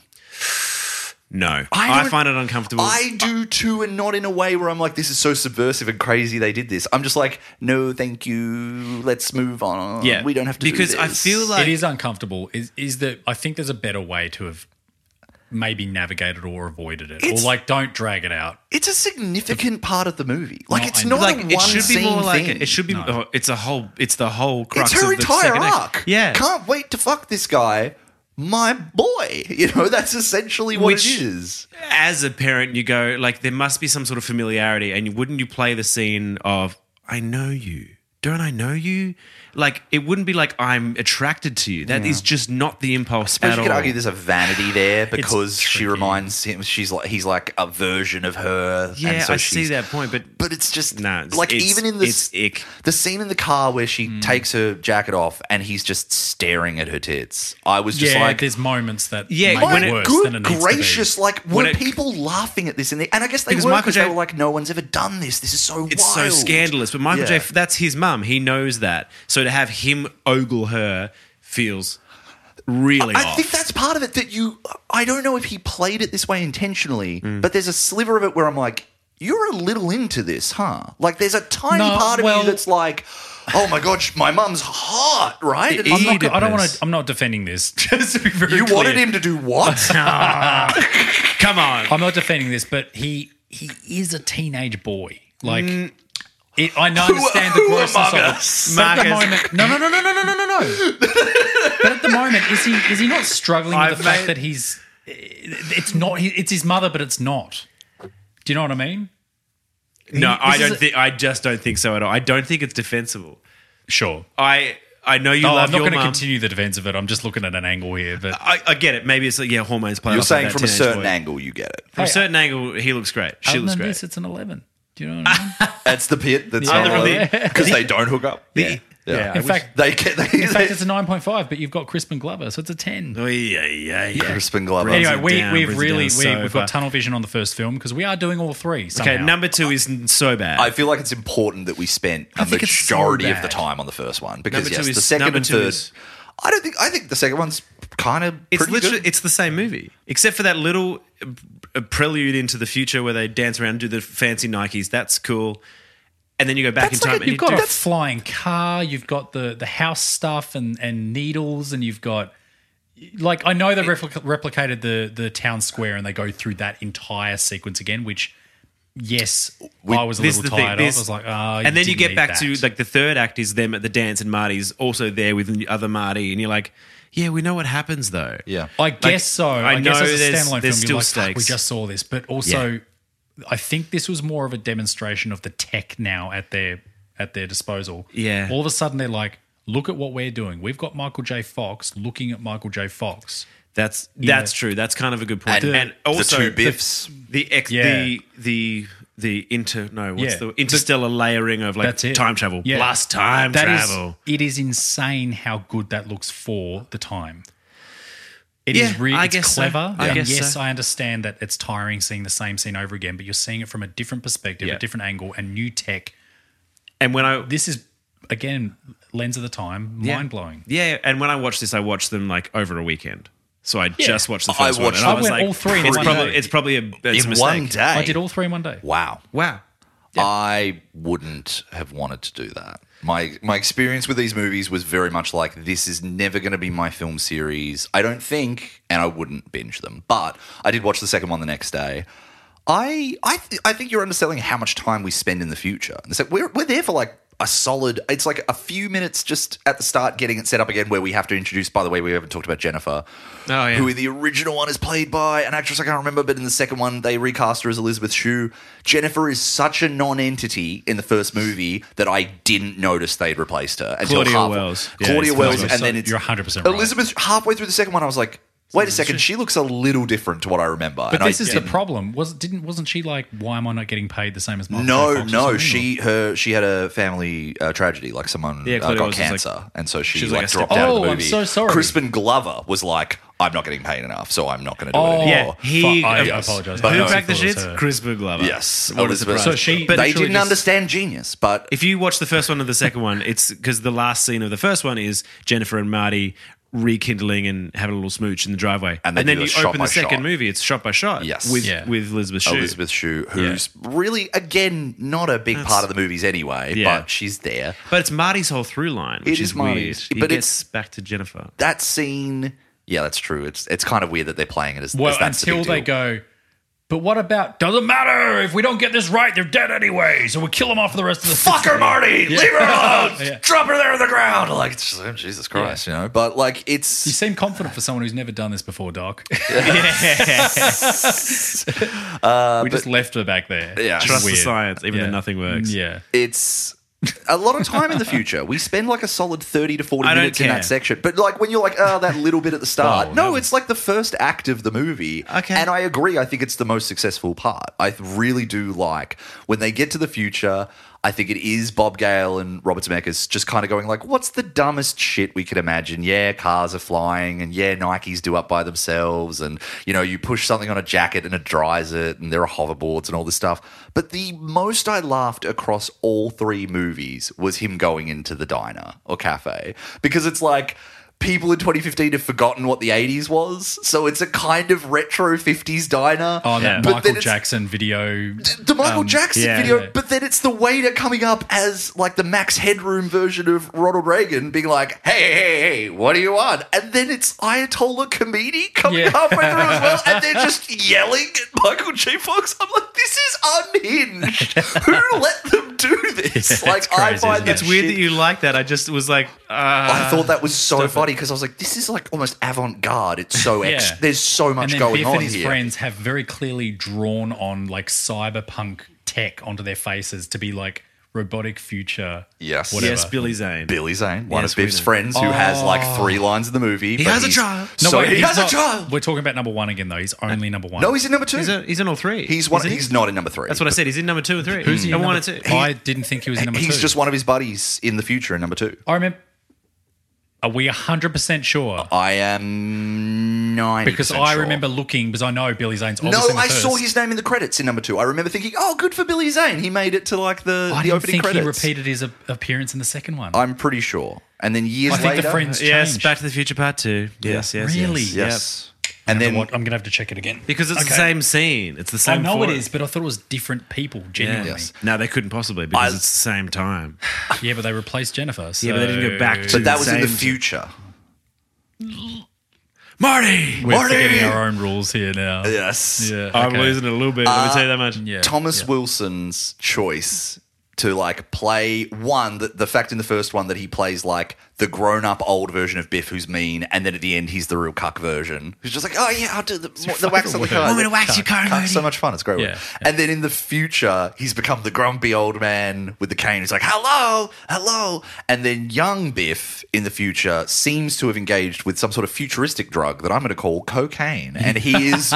No. I I don't- find it uncomfortable. I do too, and not in a way where I'm like, this is so subversive and crazy they did this. I'm just like, no, thank you. Let's move on. Yeah. We don't have to Because do I this. feel like It is uncomfortable. Is that I think there's a better way to have maybe navigated or avoided it, It's- or like don't drag it out. It's a significant part of the movie. Like, No, it's I know. not Like a it one should be scene more like thing. it should be. No. It's the whole crux It's her of the entire second act. arc. Yeah, Can't wait to fuck this guy, my boy. You know, that's essentially what Which- it is. as a parent, you go like, there must be some sort of familiarity, and wouldn't you play the scene of "I know you"? Don't I know you? Like, it wouldn't be like I'm attracted to you. That is just not the impulse But at you all. could argue there's a vanity there because she tricky. reminds him he's like a version of her. Yeah, and so I see she's- that point, but But it's No, it's- like it's- even in it's ick. the scene in the car where she takes her jacket off and he's just staring at her tits. I was just Yeah, like, there's moments that Yeah, make when it it- worse good than it needs gracious! to Like, When were it- people laughing at this? And I guess they Because were Michael because they J- were like, no one's ever done this. This is so it's wild. so scandalous. But Michael Yeah. J. That's his mum. He knows that. So to have him ogle her feels really I off. think that's part of it. I don't know if he played it this way intentionally, Mm. but there's a sliver of it where I'm like, you're a little into this, huh? Like, there's a tiny No, part of well- you that's like, oh my god, my mum's hot, right? And I'm he's- not- I don't want Oedipus. to. I'm not defending this. Just to be very you clear. wanted him to do what? Come on. I'm not defending this, but he is a teenage boy. Like, I know, understand the who grossness among of us? it. But at the Marcus. moment, no. But at the moment, is he not struggling with I've the fact made- that he's? It's not. It's his mother, but it's not. Do you know what I mean? No, I this is don't a- think. I just don't think so at all. I don't think it's defensible. Sure. I know you No, love I'm not your going to mum. continue the defense of it. I'm just looking at an angle here, but I get it. Maybe it's like, yeah, hormones play. You're off saying that from a teenage certain boy. angle, you get it. From a Hey, certain angle, he looks great. She other looks than great. this, it's an 11. Do you know what I mean? That's the pit. That's Other than the- because they don't hook up. Yeah. In fact, They get in fact, it's a 9.5, but you've got Crispin Glover, so it's a 10. Oh, yeah. Crispin Glover. Anyway, Anyway, down, we've brings it really down so we've far. got tunnel vision on the first film because we are doing all three. Somehow. Okay, number 2 is so bad. I feel like it's important that we spent a think it's so majority of the bad. time on the first one because Number yes, two is- the second number and two third. is- I think the second one's kind of It's pretty literally good. it's the same movie, except for that little prelude into the future where they dance around and do the fancy Nikes. That's cool. And then you go back That's in like time. a- and You've got do, a flying car, you've got the house stuff and needles, and you've got like I know they replicated the town square and they go through that entire sequence again, which yes, I was a this little is the thing, tired of. I this- was like, and then you didn't get need back that. to like the third act is them at the dance and Marty's also there with the other Marty, and you're like, yeah, we know what happens though. Yeah. I guess so. I I guess know as a there's- standalone there's film, still you're like, fuck, we stakes. just saw this, but also I think this was more of a demonstration of the tech now at their disposal. Yeah. All of a sudden they're like, look at what we're doing. We've got Michael J. Fox looking at Michael J. Fox. That's true. That's kind of a good point. And, And also the two Biffs. the Yeah. interstellar layering of like That's it. time travel Yeah. plus time That is- travel. it is insane how good that looks for the time. It Yeah, is really I it's guess so. clever. I And guess yes, so. I understand that it's tiring seeing the same scene over again, but you're seeing it from a different perspective, Yeah. a different angle, and new tech. And when I This is again lens of the time, mind blowing. Yeah, and when I watched this, I watched them like over a weekend. So I just watched the I first one. watched And I them. was I went like, all three in it's one probably day. it's probably a it's a In mistake. one day. I did all three in one day. Wow. Wow. I wouldn't have wanted to do that. My experience with these movies was very much like this is never going to be my film series. I don't think, and I wouldn't binge them. But I did watch the second one the next day. I think you're underselling how much time we spend in the future. And it's like we're there for like a solid. It's like a few minutes just at the start getting it set up again, where we have to introduce. By the way, we haven't talked about Jennifer, Oh, yeah. who in the original one is played by an actress I can't remember, but in the second one they recast her as Elizabeth Shue. Jennifer is such a non-entity in the first movie that I didn't notice they'd replaced her until Claudia halfway. Wells. Yeah, Claudia it's Wells, Claudia and then it's You're 100% right. Elizabeth. Halfway through the second one, I was like, wait a second, she looks a little different to what I remember. But and this I is the didn't- problem. Wasn't she like, why am I not getting paid the same as Michael J. Fox or No, something? she had a family tragedy, like someone Yeah, Claudia got Wells was like- cancer, and so she was like like a dropped step- out of Oh, the I'm movie. so sorry. Crispin Glover was like, I'm not getting paid enough, so I'm not going to do it Oh, anymore. Yeah, he. I yes. apologize. But Who no, cracked the I thought it was shits? her. Crispin Glover. Yes, What a Elizabeth. surprise. So she- But they literally didn't just- understand genius, but if you watch the first one and the second one, it's because the last scene of the first one is Jennifer and Marty rekindling and having a little smooch in the driveway, And and, they then do a you shot open by the second shot. movie. It's shot by shot. Yes. with Yeah. with Elizabeth Shue. Elizabeth Shue, who's really, again, not a big part of the movies anyway, Yeah. but she's there. But it's Marty's whole through line, which It is is weird. Marty's, He but gets back to Jennifer. That scene, Yeah, that's true. It's kind of weird that they're playing it as Well, as that's the until big they deal. go, but what about, doesn't matter. If we don't get this right, they're dead anyway. So we'll kill them off for the rest of the Fuck her, Marty! Leave her alone! Yeah. Drop her there on the ground! Like, it's just, Jesus Christ, you know? But, like, You it's... seem confident for someone who's never done this before, Doc. we just left her back there. Yeah. Trust the Weird. science, even Yeah. though nothing works. Yeah. It's a lot of time in the future. We spend like a solid 30 to 40 I don't minutes in care. that section. But like when you're like, oh, that little bit at the start. Oh, no, no. it's like the first act of the movie. Okay. And I agree. I think it's the most successful part. I really do like when they get to the future. I think it is Bob Gale and Robert Zemeckis just kind of going like, what's the dumbest shit we could imagine? Yeah, cars are flying and yeah, Nikes do up by themselves and, you know, you push something on a jacket and it dries it and there are hoverboards and all this stuff. But the most I laughed across all three movies was him going into the diner or cafe because it's like, people in 2015 have forgotten what the 80s was. So it's a kind of retro 50s diner. Oh, that Yeah. But Michael then it's- Jackson video. the Michael Jackson yeah, video, yeah. but then it's the waiter coming up as like the Max Headroom version of Ronald Reagan being like, hey, what do you want? And then it's Ayatollah Khomeini coming Yeah. halfway through as well, and they're just yelling at Michael J. Fox. I'm like, this is unhinged. Who let them do this? Yeah, like, it's crazy, I find isn't that It's weird shit- that you like that. I just was like, I thought that was so funny because I was like, this is like almost avant-garde. It's so Yeah. there's so much And then going Biff on and his here. friends have very clearly drawn on like cyberpunk tech onto their faces to be like robotic future. Yes. Whatever. yes, Billy Zane. Billy Zane, one Yes, of we Biff's know. friends who has like 3 lines in the movie. He has a child. No, So wait, he he's has a not- child. We're talking about number one again, though. He's only number one. No, he's in number 2. He's in all three. He's one. Isn't he? He's not in number 3. That's what I said. He's in number 2 and 3. Who's he? Number in 1 number- and 2. I didn't think he was in number He's two. just one of his buddies in the future in number 2. I remember. Are we 100% sure? I am 90% Because I sure. remember looking, because I know Billy Zane's No, obviously in the I saw first. his name in the credits in number 2. I remember thinking, oh, good for Billy Zane. He made it to like the I didn't opening think credits. he repeated his appearance in the second one. I'm pretty sure. And then years I think later, the friends Yes, changed. Back to the Future Part 2. Yes, yes, Really? yes. yes. Yep. And then I'm going to have to check it again. Because it's the Okay. same scene. It's the I same know it form. is, but I thought it was different people, Yeah. genuinely. Yes. No, they couldn't possibly because it's the same time. Yeah, but they replaced Jennifer. So Yeah, but they didn't go back to but that was in the same- future. Marty! We're Marty! forgetting our own rules here now. Yes. Yeah, I'm okay. losing it a little bit. Let me tell you that much. Yeah. Thomas Yeah. Wilson's choice to like play the fact in the first one that he plays like the grown-up old version of Biff who's mean, and then at the end he's the real cuck version who's just like, oh yeah, I'll do the wax on the word. car. Want me to wax your car, Cuck's so much fun. It's great. Yeah. And then in the future, he's become the grumpy old man with the cane. He's like, hello, hello. And then young Biff in the future seems to have engaged with some sort of futuristic drug that I'm going to call cocaine, and he is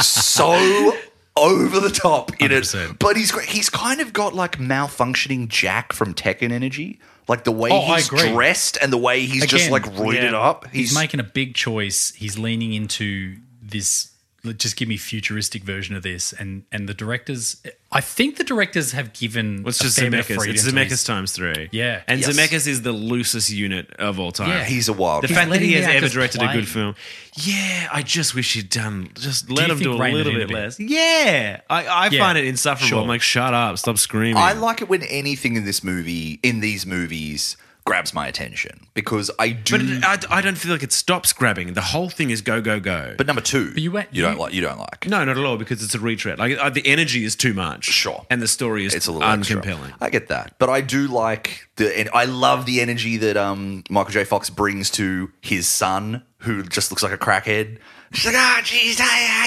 so over the top in 100%. it. But he's kind of got like malfunctioning Jack from Tekken energy. Like the way I he's agree. dressed and the way he's just Again, like roided yeah. up. He's making a big choice. He's leaning into this. Just give me futuristic version of this, and the directors. I think the directors have given. Well, it's a just fair bit of Zemeckis. freedom It's to Zemeckis his- times 3. Yeah. And Yes. Zemeckis is the loosest unit of all time. Yeah. He's a wild. The card. fact that he letting has the ever actors directed a play. good film. Yeah, I just wish he'd done. Just let you him think do a rein it little in a bit bit? less. Yeah. I Yeah, find it insufferable. sure. I'm like, shut up. Stop screaming. I like it when anything in these movies, grabs my attention because I do. But I don't feel like it stops grabbing. The whole thing is go, go, go. But number 2, you don't like. You don't like. no, not at all, because it's a retread. Like the energy is too much. Sure. And the story is It's a little extra. uncompelling. I get that, but I do like and I love the energy that Michael J. Fox brings to his son, who just looks like a crackhead. She's like, oh, geez,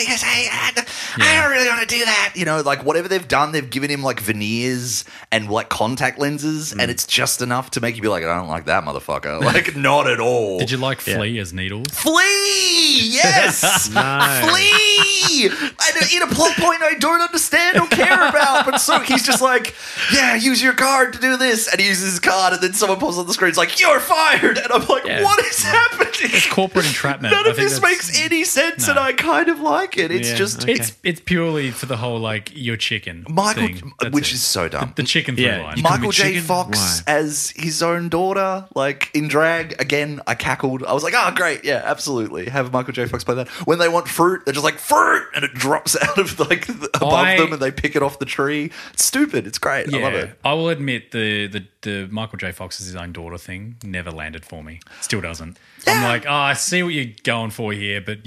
I don't really want to do that. You know, like whatever they've done, they've given him like veneers and like contact lenses, and it's just enough to make you be like, I don't like that motherfucker. Like, not at all. Did you like Flea as Needles? Flea? Yes! No. Flea! And in a plot point I don't understand or care about, but so he's just like, yeah, use your card to do this. And he uses his card, and then someone pops on the screen, it's like, you're fired! And I'm like, Yeah. what is happening? It's corporate entrapment. None I of think this that's- makes any sense, No. and I kind of like it. It's Yeah, just okay. It's purely for the whole like your chicken Michael, thing. That's which it. is so dumb. the chicken through Yeah, line. you call Michael me J. chicken? Fox Why? as his own daughter, like in drag. Again, I cackled. I was like, oh, great. Yeah, absolutely. Have Michael J. Fox play that. When they want fruit, they're just like, fruit! And it drops out of like above them and they pick it off the tree. It's stupid. It's great. I love it. I will admit the Michael J. Fox is his own daughter thing never landed for me. Still doesn't. I'm like, oh, I see what you're going for here, but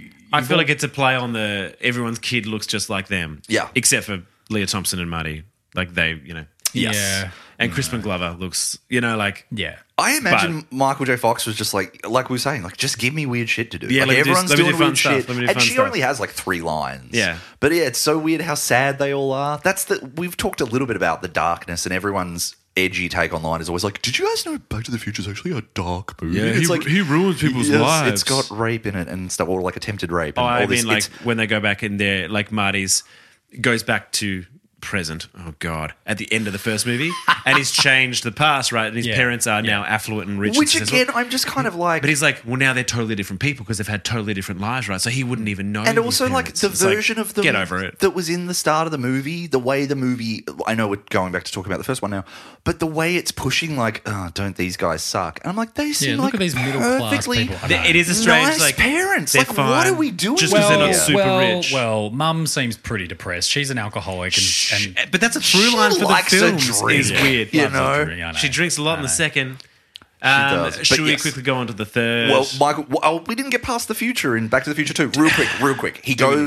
I feel like it's a play on the everyone's kid looks just like them. Yeah. Except for Leah Thompson and Marty. Like they, Yes. Yeah. And Crispin Glover looks, like Yeah. I imagine Michael J. Fox was just like we were saying, like, just give me weird shit to do. Yeah, like, let me do- everyone's let me do doing fun weird stuff, shit, let me do and fun she stuff. only has like 3 lines. Yeah. But yeah, it's so weird how sad they all are. We've talked a little bit about the darkness, and everyone's edgy take online is always like, did you guys know Back to the Future is actually a dark movie? Yeah, it's like he ruins people's lives. It's got rape in it and stuff, or like attempted rape. Oh, And I all this. mean, like It's- when they go back in there, like Marty's goes back to present. Oh God! At the end of the first movie, and he's changed the past, right? And his Yeah. parents are now affluent and rich. which and successful. again, I'm just kind of like. But he's like, well, now they're totally different people because they've had totally different lives, right? So he wouldn't even know. and his also, like, parents. the It's like, version of them get over it. that was in the start of the movie, the way the movie, I know we're going back to talking about the first one now, but the way it's pushing, like, oh, don't these guys suck? And I'm like, they seem look like at these middle-class perfectly people. I know. It is a strange, nice like parents. they're Like, what fine. are we doing? Just 'cause they're not here? super rich. Well, Mum seems pretty depressed. She's an alcoholic, and But that's a through line for the likes a films. drink. Is weird. You Loves a know? drink, I know. She drinks a lot in I the know. second. does, but Should we yes. quickly go on to the third? Well, Michael, we didn't get past the future in Back to the Future 2. Real quick.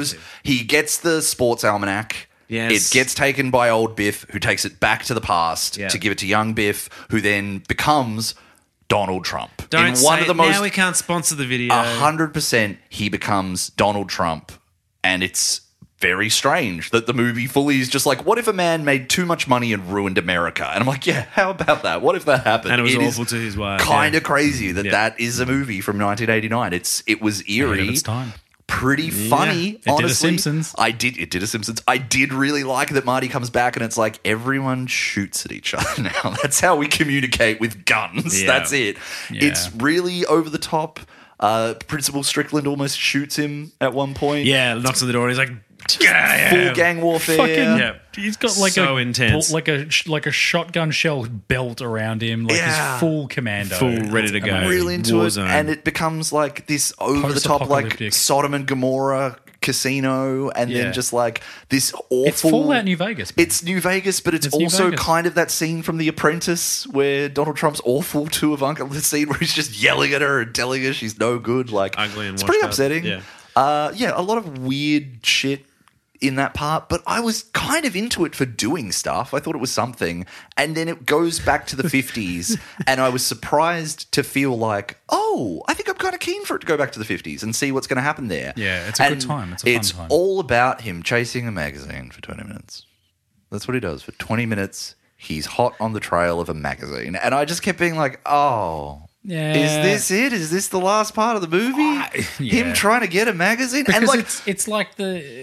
He gets the sports almanac. Yes. It gets taken by old Biff, who takes it back to the past Yeah. to give it to young Biff, who then becomes Donald Trump. Don't in say one of the most now we can't sponsor the video. 100% he becomes Donald Trump, and it's very strange that the movie fully is just like, what if a man made too much money and ruined America? And I'm like, yeah, how about that? What if that happened? And it was is awful to his wife. Kind yeah. of crazy that Yeah. that is a movie from 1989. It was Ahead of eerie, its time. pretty funny. It did a honestly, Simpsons. It did a Simpsons. I did really like that Marty comes back and it's like everyone shoots at each other now. That's how we communicate with guns. Yeah. That's it. Yeah. It's really over the top. Principal Strickland almost shoots him at one point. Yeah, knocks on the door and he's like, Full gang warfare. Fucking, Yeah. he's got like So a intense. like a shotgun shell belt around him, like Yeah. he's full commando, full ready to go. Really into it, Warzone. and it becomes like this over the top, like Post-apocalyptic. Sodom and Gomorrah casino, and Yeah. then just like this awful. It's Fallout New Vegas. man. It's New Vegas, but it's New also Vegas. kind of that scene from The Apprentice where Donald Trump's awful to Ivanka. The scene where he's just yelling at her and telling her she's no good, like Ugly and it's pretty washed up. upsetting. Yeah. A lot of weird shit in that part, but I was kind of into it for doing stuff. I thought it was something. And then it goes back to the 50s, and I was surprised to feel like, oh, I think I'm kind of keen for it to go back to the 50s and see what's going to happen there. Yeah, it's a good time. It's a fun time. all about him chasing a magazine for 20 minutes. That's what he does. For 20 minutes, he's hot on the trail of a magazine. And I just kept being like, oh... Yeah. Is this it? Is this the last part of the movie? Him yeah. trying to get a magazine? because and like, it's like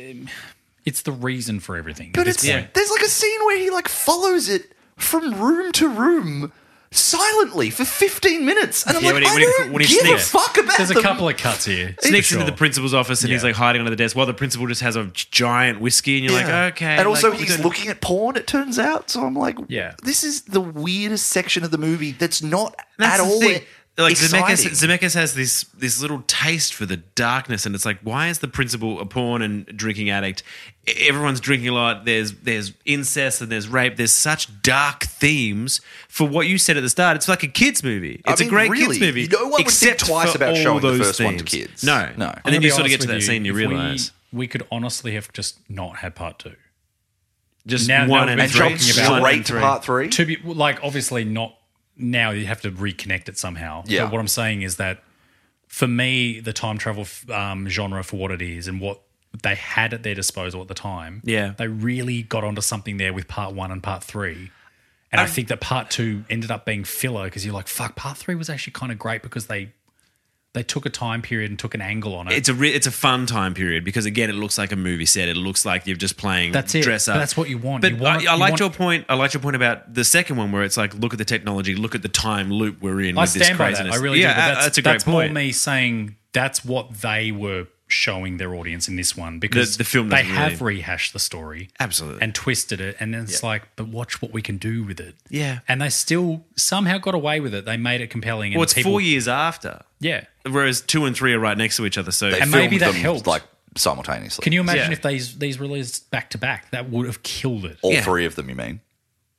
it's the reason for everything. but at this it's point. there's like a scene where he like follows it from room to room silently for 15 minutes, and I'm Yeah, like, when he- I when he- don't when he give a sneaks. fuck about. There's a them. couple of cuts here. Sneaks for into sure. the principal's office and he's Yeah. like hiding under the desk while the principal just has a giant whiskey and you're Yeah. like, okay. And also, like, he's looking at porn. It turns out, so I'm like, Yeah. this is the weirdest section of the movie that's not That's at the all thing. Like exciting. Zemeckis has this little taste for the darkness, and it's like, why is the principal a porn and drinking addict? Everyone's drinking a lot. There's incest and there's rape. There's such dark themes for what you said at the start. It's like a kids movie. It's I mean, a great really, kids movie. no one would think except twice for about all showing the those first one to themes. kids. No, No. And I'm then gonna you be sort of get honest to that with scene, you if realize we could honestly have just not had part two. just now- one now and we've and been three. jump talking about- One and straight to three. part 3. To be like, obviously not now. You have to reconnect it somehow. Yeah. But what I'm saying is that for me, the time travel genre for what it is and what they had at their disposal at the time, Yeah. they really got onto something there with part 1 and part 3. And I think that part 2 ended up being filler because you're like, fuck, part 3 was actually kind of great because they took a time period and took an angle on it. It's a fun time period because again, it looks like a movie set. It looks like you're just playing That's it. dress up. But that's what you want. But You want- I you liked want- your point. I liked your point about the second one where it's like, look at the technology, look at the time loop we're in. I with this stand by craziness. that. I really yeah, do. But that's a great more point. me saying that's what they were showing their audience in this one because The film they doesn't have rehashed the story Absolutely. and twisted it, and then it's like, but watch what we can do with it. Yeah. and they still somehow got away with it. They made it compelling. Well, And it's people, 4 years after, Yeah, whereas 2 and 3 are right next to each other. So They And maybe filmed that them, helped. like simultaneously. can you imagine Yeah. if these released back to back? That would have killed it. all Yeah. 3 of them? You mean?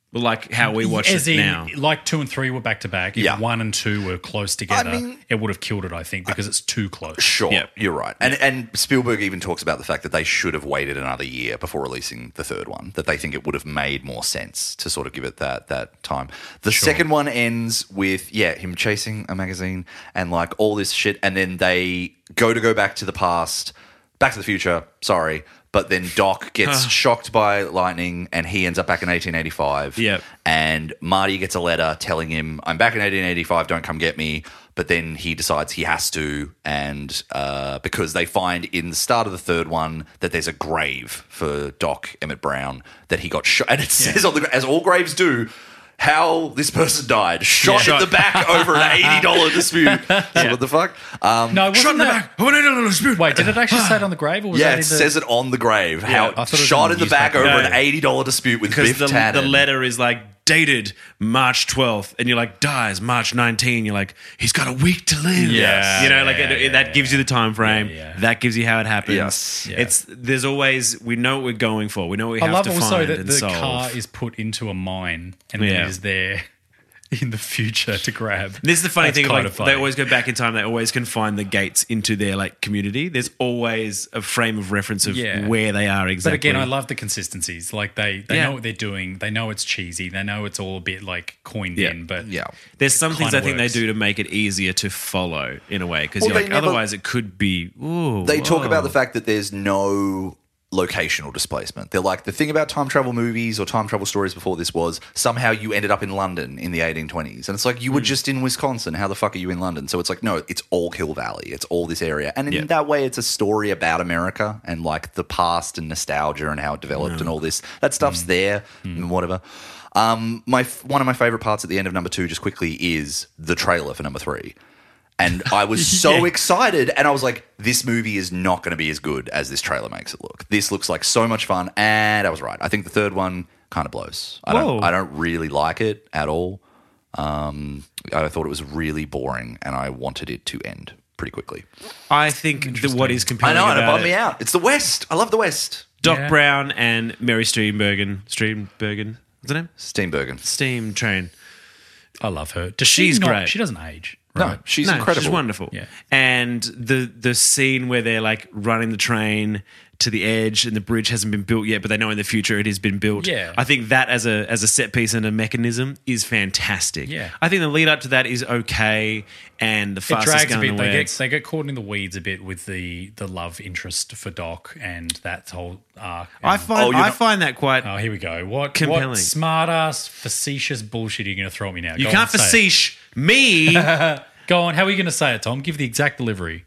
like how we watch As it in, now. like 2 and 3 were back to back. If Yeah. 1 and 2 were close together, mean- it would have killed it, I think, because it's too close. Sure, Yeah. you're right. And Spielberg even talks about the fact that they should have waited another year before releasing the third one, that they think it would have made more sense to sort of give it that time. The second one ends with, him chasing a magazine and like all this shit, and then they go back to the past, Back to the Future, sorry, but then Doc gets shocked by lightning and he ends up back in 1885. Yep. And Marty gets a letter telling him, I'm back in 1885, don't come get me. But then he decides he has to, and because they find in the start of the third one that there's a grave for Doc Emmett Brown that he got shot. And it says on the, as all graves do, how this person died. Shot in the back over an $80 dispute. So what the fuck? No, it wasn't that. back. Wait, did it actually say it on the grave? Or was Yeah, that it in the... says it on the grave. I How thought it was shot in in the the back newspaper. over No. an $80 dispute with Because Biff the Tannen. letter is like dated March 12th, and you're like, dies March 19. You're like, he's got a week to live. Yeah, you know, like yeah, that gives you the time frame. Yeah. That gives you how it happens. Yes. Yeah. There's always, we know what we're going for. We know what we I have love to also find that and the solve. car is put into a mine and then Yeah. it is there in the future to grab. This is the funny That's thing, kind like of funny. they always go back in time. They always can find the gates into their like community. There's always a frame of reference of Yeah. where they are But exactly. again, I love the consistencies. Like they Yeah. know what they're doing. They know it's cheesy. They know it's all a bit like coined Yeah. in. But Yeah. There's some things I kinda think works. they do to make it easier to follow in a way because Well, you're they like, never- otherwise it could be. Ooh, They talk whoa. about the fact that there's no locational displacement. They're like, the thing about time travel movies or time travel stories before this was somehow you ended up in London in the 1820s. And it's like, you were just in Wisconsin. How the fuck are you in London? So it's like, no, it's all Hill Valley. It's all this area. And in Yeah. that way, it's a story about America and like the past and nostalgia and how it developed and all this. That stuff's there and whatever. One of my favorite parts at the end of number 2, just quickly, is the trailer for number 3. And I was so Yeah. excited, and I was like, this movie is not going to be as good as this trailer makes it look. This looks like so much fun, and I was right. I think the third one kind of blows. I Whoa. don't really like it at all. I thought it was really boring, and I wanted it to end pretty quickly. I think that what is I compelling know, and it about bummed me out. It's the West. I love the West. Doc Yeah. Brown and Mary Steenburgen, what's her name? Steenburgen. Steam Train. I love her. Does She's she not, great. She doesn't age. No, Right? she's No, incredible. She's wonderful. Yeah. And the scene where they're like running the train to the edge and the bridge hasn't been built yet, but they know in the future it has been built. Yeah. I think that as a set piece and a mechanism is fantastic. Yeah. I think the lead up to that is okay, and the It fastest drags a gun bit. in the West. They get caught in the weeds a bit with the love interest for Doc and that whole arc. I And- find you're not- find that quite. Oh, here we go. What Compelling. smart ass facetious bullshit are you going to throw at me now? you Go can't on, say it. facetious me. Go on. How are you going to say it, Tom? Give the exact delivery.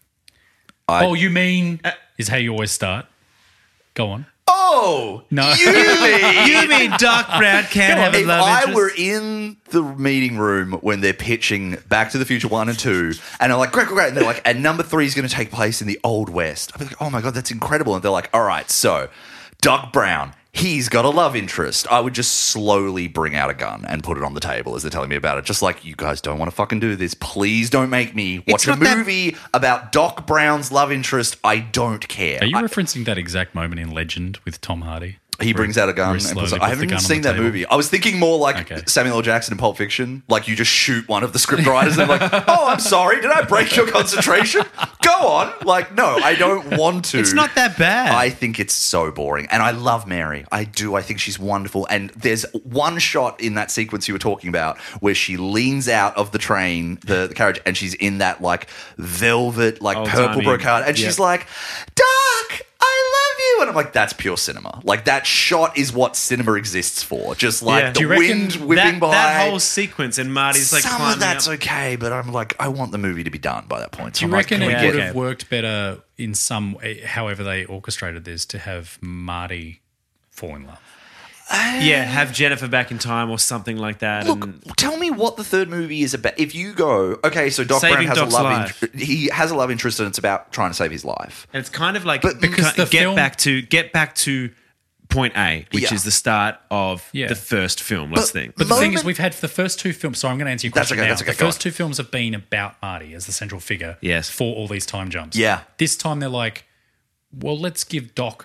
I- Oh, you mean is how you always start. Go on. Oh, No. you mean? You mean Doc Brown can't have a If love I interest? were in the meeting room when they're pitching Back to the Future 1 and 2, and I'm like, great, and they're like, and number 3 is going to take place in the Old West. I'm like, oh my God, that's incredible. And they're like, all right, so Doc Brown, he's got a love interest. I would just slowly bring out a gun and put it on the table as they're telling me about it. Just like, you guys don't want to fucking do this. Please don't make me watch a not that- movie about Doc Brown's love interest. I don't care. Are you referencing that exact moment in Legend with Tom Hardy? He brings out a gun. Where And he puts slowly it, puts I the haven't gun even on seen the that table. movie. I was thinking more like Okay. Samuel L. Jackson in Pulp Fiction. Like you just shoot one of the script writers and they're like, oh, I'm sorry. Did I break your concentration? Go on. Like, no, I don't want to. It's not that bad. I think it's so boring. And I love Mary. I do. I think she's wonderful. And there's one shot in that sequence you were talking about where she leans out of the train, the carriage, and she's in that like velvet, like Old-timey. purple brocade. And Yep. she's like, Doc, I love you. And I'm like, that's pure cinema. Like that shot is what cinema exists for. Just like Yeah. the Do you reckon wind whipping by. that whole sequence and Marty's like Some climbing of that's up. okay, but I'm like, I want the movie to be done by that point. So Do you I'm like, reckon can it we would get have worked better in some way, however they orchestrated this, to have Marty fall in love? Yeah, have Jennifer back in time or something like that. Look, and tell me what the third movie is about. If you go, okay, so Doc Saving Brown has Doc's a love life. he has a love interest, and it's about trying to save his life. and it's kind of like because the get film- back to point A, which Yeah. is the start of Yeah. the first film. Let's think. But the thing is, Moment- we've had the first two films. So I'm going to answer your That's question okay, now. that's okay, The go first on. two films have been about Marty as the central figure. Yes. For all these time jumps. Yeah. This time they're like, well, let's give Doc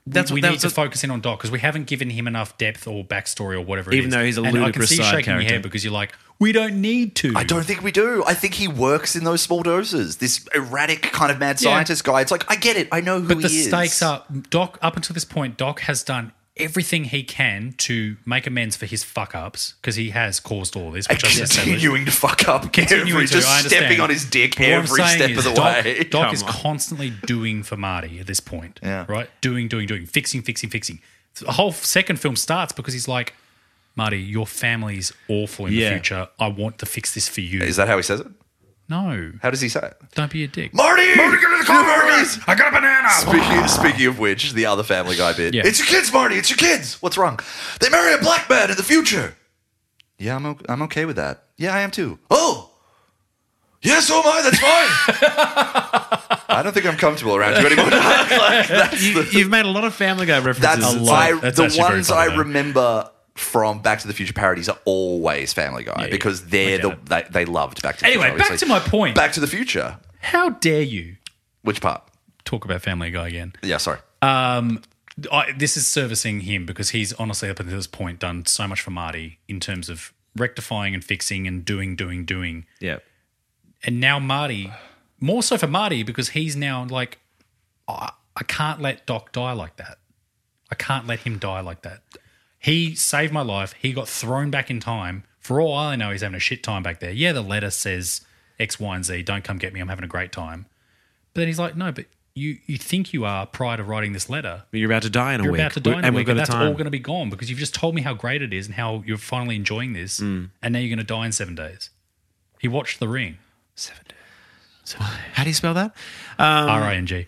we need to focus in on Doc because we haven't given him enough depth or backstory or whatever it is. Even though he's a And I can ludicrous see you side shaking your character. head because you're like, we don't need to. I don't think we do. I think he works in those small doses. This erratic kind of mad scientist guy. It's like, I get it. I know who But he the is. stakes are Doc. Up until this point, Doc has done everything he can to make amends for his fuck ups because he has caused all this. And Which I've established. continuing to fuck up. Continuing to, just I understand. stepping on his dick But what I'm every saying step is of the Doc, way. Doc is Come on. constantly doing for Marty at this point. Yeah. Right? Doing, fixing. The whole second film starts because he's like, Marty, your family's awful in the future. I want to fix this for you. Is that how he says it? No. How does he say it? Don't be a dick. Marty, get in the car, Marty! I got a banana. Speaking of which, the other Family Guy bit. Yeah. It's your kids, Marty. It's your kids. What's wrong? They marry a black man in the future. Yeah, I'm okay with that. Yeah, I am too. Oh, yeah, so am I. That's fine. I don't think I'm comfortable around you anymore. Like, that's You've made a lot of Family Guy references. that's a lot. That's the actually very ones funny, I though. remember from Back to the Future parodies are always Family Guy because they're I get they loved Back to the Anyway, Future. back obviously. to my point. Back to the Future. How dare you Which part? talk about Family Guy again? Yeah, sorry. This is servicing him because he's honestly up until this point done so much for Marty in terms of rectifying and fixing and doing. Yeah. And now Marty, more so for Marty because he's now like, I can't let Doc die like that. I can't let him die like that. He saved my life. He got thrown back in time. For all I know, he's having a shit time back there. Yeah, the letter says X, Y, and Z. Don't come get me. I'm having a great time. But then he's like, no, but you think you are prior to writing this letter. But you're about to die in a You're week. about to die in a and week, we've got and a that's time. all going to be gone because you've just told me how great it is and how you're finally enjoying this, and now you're going to die in 7 days. He watched The Ring. 7 days. How do you spell that? RING.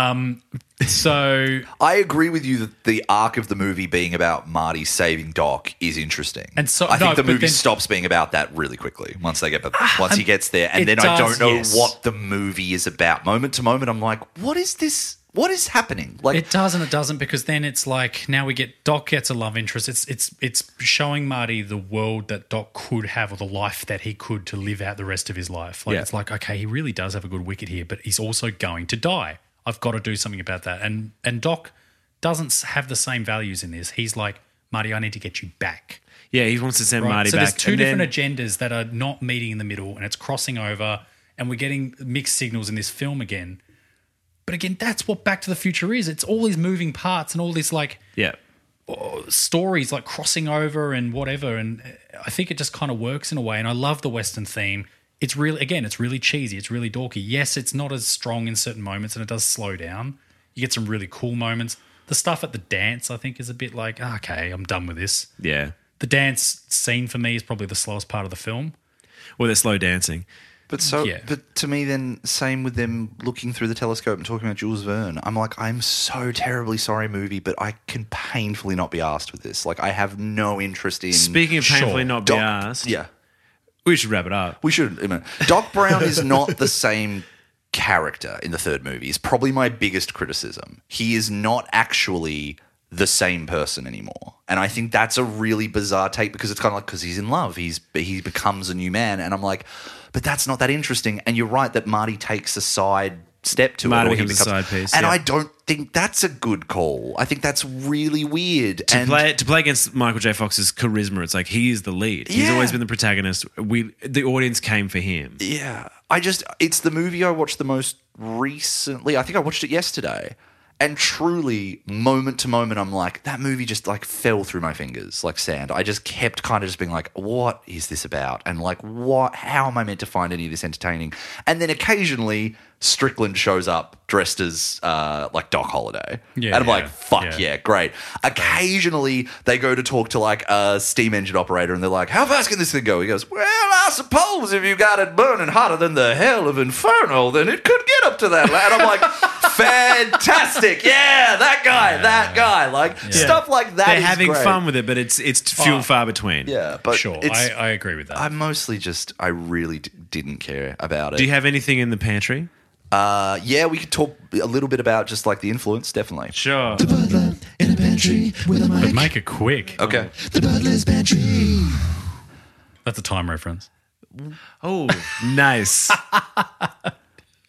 So I agree with you that the arc of the movie being about Marty saving Doc is interesting. And so- I think no, the but movie then- stops being about that really quickly once they get once he gets there. And it then I does, don't know yes. what the movie is about. Moment to moment, I'm like, what is this? What is happening? Like it does and it doesn't because then it's like now we get Doc gets a love interest. It's showing Marty the world that Doc could have or the life that he could to live out the rest of his life. Like Yeah. it's like, okay, he really does have a good wicket here, but he's also going to die. I've got to do something about that. And Doc doesn't have the same values in this. He's like, Marty, I need to get you back. Yeah, he wants to send Right? Marty So back. there's two and different then- agendas that are not meeting in the middle and it's crossing over and we're getting mixed signals in this film again. But again, that's what Back to the Future is. It's all these moving parts and all these like Yeah. stories like crossing over and whatever. And I think it just kind of works in a way. And I love the Western theme. It's really, again, it's really cheesy. It's really dorky. Yes, it's not as strong in certain moments and it does slow down. You get some really cool moments. The stuff at the dance, I think, is a bit like, okay, I'm done with this. Yeah. The dance scene for me is probably the slowest part of the film. Well, they're slow dancing. But Yeah. but to me, then same with them looking through the telescope and talking about Jules Verne. I'm like, I'm so terribly sorry, movie, but I can painfully not be asked with this. Like, I have no interest in. Speaking of painfully Sure. not be Doc, asked, yeah, we should wrap it up. we should. I mean, Doc Brown is not the same character in the third movie. Is probably my biggest criticism. He is not actually the same person anymore, and I think that's a really bizarre take because it's kind of like because he's in love, he becomes a new man, and I'm like, but that's not that interesting. And you're right that Marty takes a side step to Marty it, or he becomes a side piece, and yeah. I don't think that's a good call. I think that's really weird. To play against Michael J. Fox's charisma, it's like he is the lead. He's Yeah. always been the protagonist. The audience came for him. Yeah. It's the movie I watched the most recently. I think I watched it yesterday. And truly, moment to moment, I'm like, that movie just like fell through my fingers like sand. I just kept kind of just being like, what is this about? And like, how am I meant to find any of this entertaining? And then occasionally Strickland shows up dressed as like Doc Holliday. Yeah, and I'm like, yeah, fuck yeah, great. Occasionally they go to talk to like a steam engine operator and they're like, how fast can this thing go? He goes, well, I suppose if you got it burning hotter than the hell of Inferno, then it could get up to that. And I'm like, fantastic. Yeah, that guy. Like stuff like that. They're is having great. fun with it, but it's few and far between. Yeah, but Sure, I agree with that. I mostly I really didn't care about it. Do you have anything in the pantry? Yeah, we could talk a little bit about just like the influence, definitely. Sure. Butler in a pantry with a but mic. make it quick. Okay. The butler's pantry. That's a time reference. Oh, nice.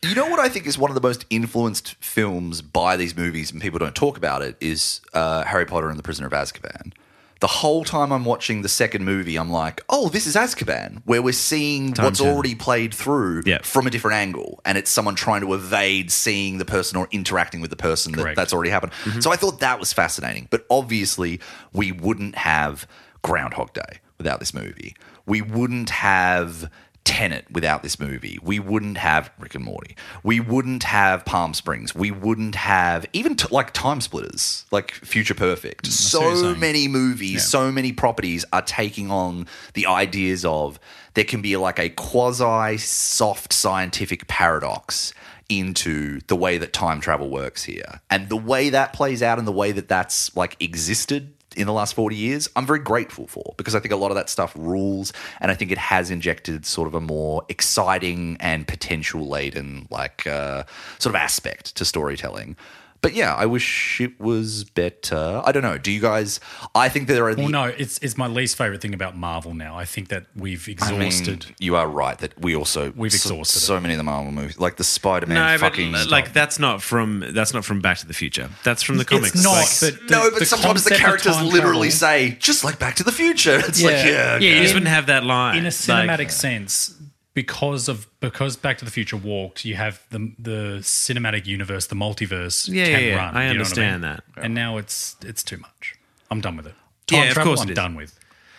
You know what I think is one of the most influenced films by these movies, and people don't talk about it, is Harry Potter and the Prisoner of Azkaban. The whole time I'm watching the second movie, I'm like, oh, this is Azkaban, where we're seeing what's travel. already played through from a different angle. And it's someone trying to evade seeing the person or interacting with the person that's already happened. So I thought that was fascinating. But obviously, we wouldn't have Groundhog Day without this movie. We wouldn't have Tenet without this movie. We wouldn't have Rick and Morty. We wouldn't have Palm Springs. We wouldn't have even like Time Splitters, like Future Perfect. So many movies, so many properties are taking on the ideas of there can be like a quasi soft scientific paradox into the way that time travel works here. And the way that plays out and the way that that's like existed in the last 40 years, I'm very grateful for, because I think a lot of that stuff rules, and I think it has injected sort of a more exciting and potential laden like sort of aspect to storytelling. But yeah, I wish it was better. I don't know. Do you guys? I think there are. Well, no, it's my least favorite thing about Marvel now. I think that we've exhausted. I mean, you are right that we've exhausted so many of the Marvel movies, like the Spider-Man. No, fucking but stuff. like that's not from Back to the Future. That's from the comics. It's not. Like, but sometimes the concept of characters time literally travel- say, "Just like Back to the Future." It's yeah, you just wouldn't have that line in a cinematic sense. Because Back to the Future walked, you have the cinematic universe, the multiverse can run. I you know understand what I mean? that. And now it's too much. I'm done with it. Yeah, Time of travel, course I'm it is. done with.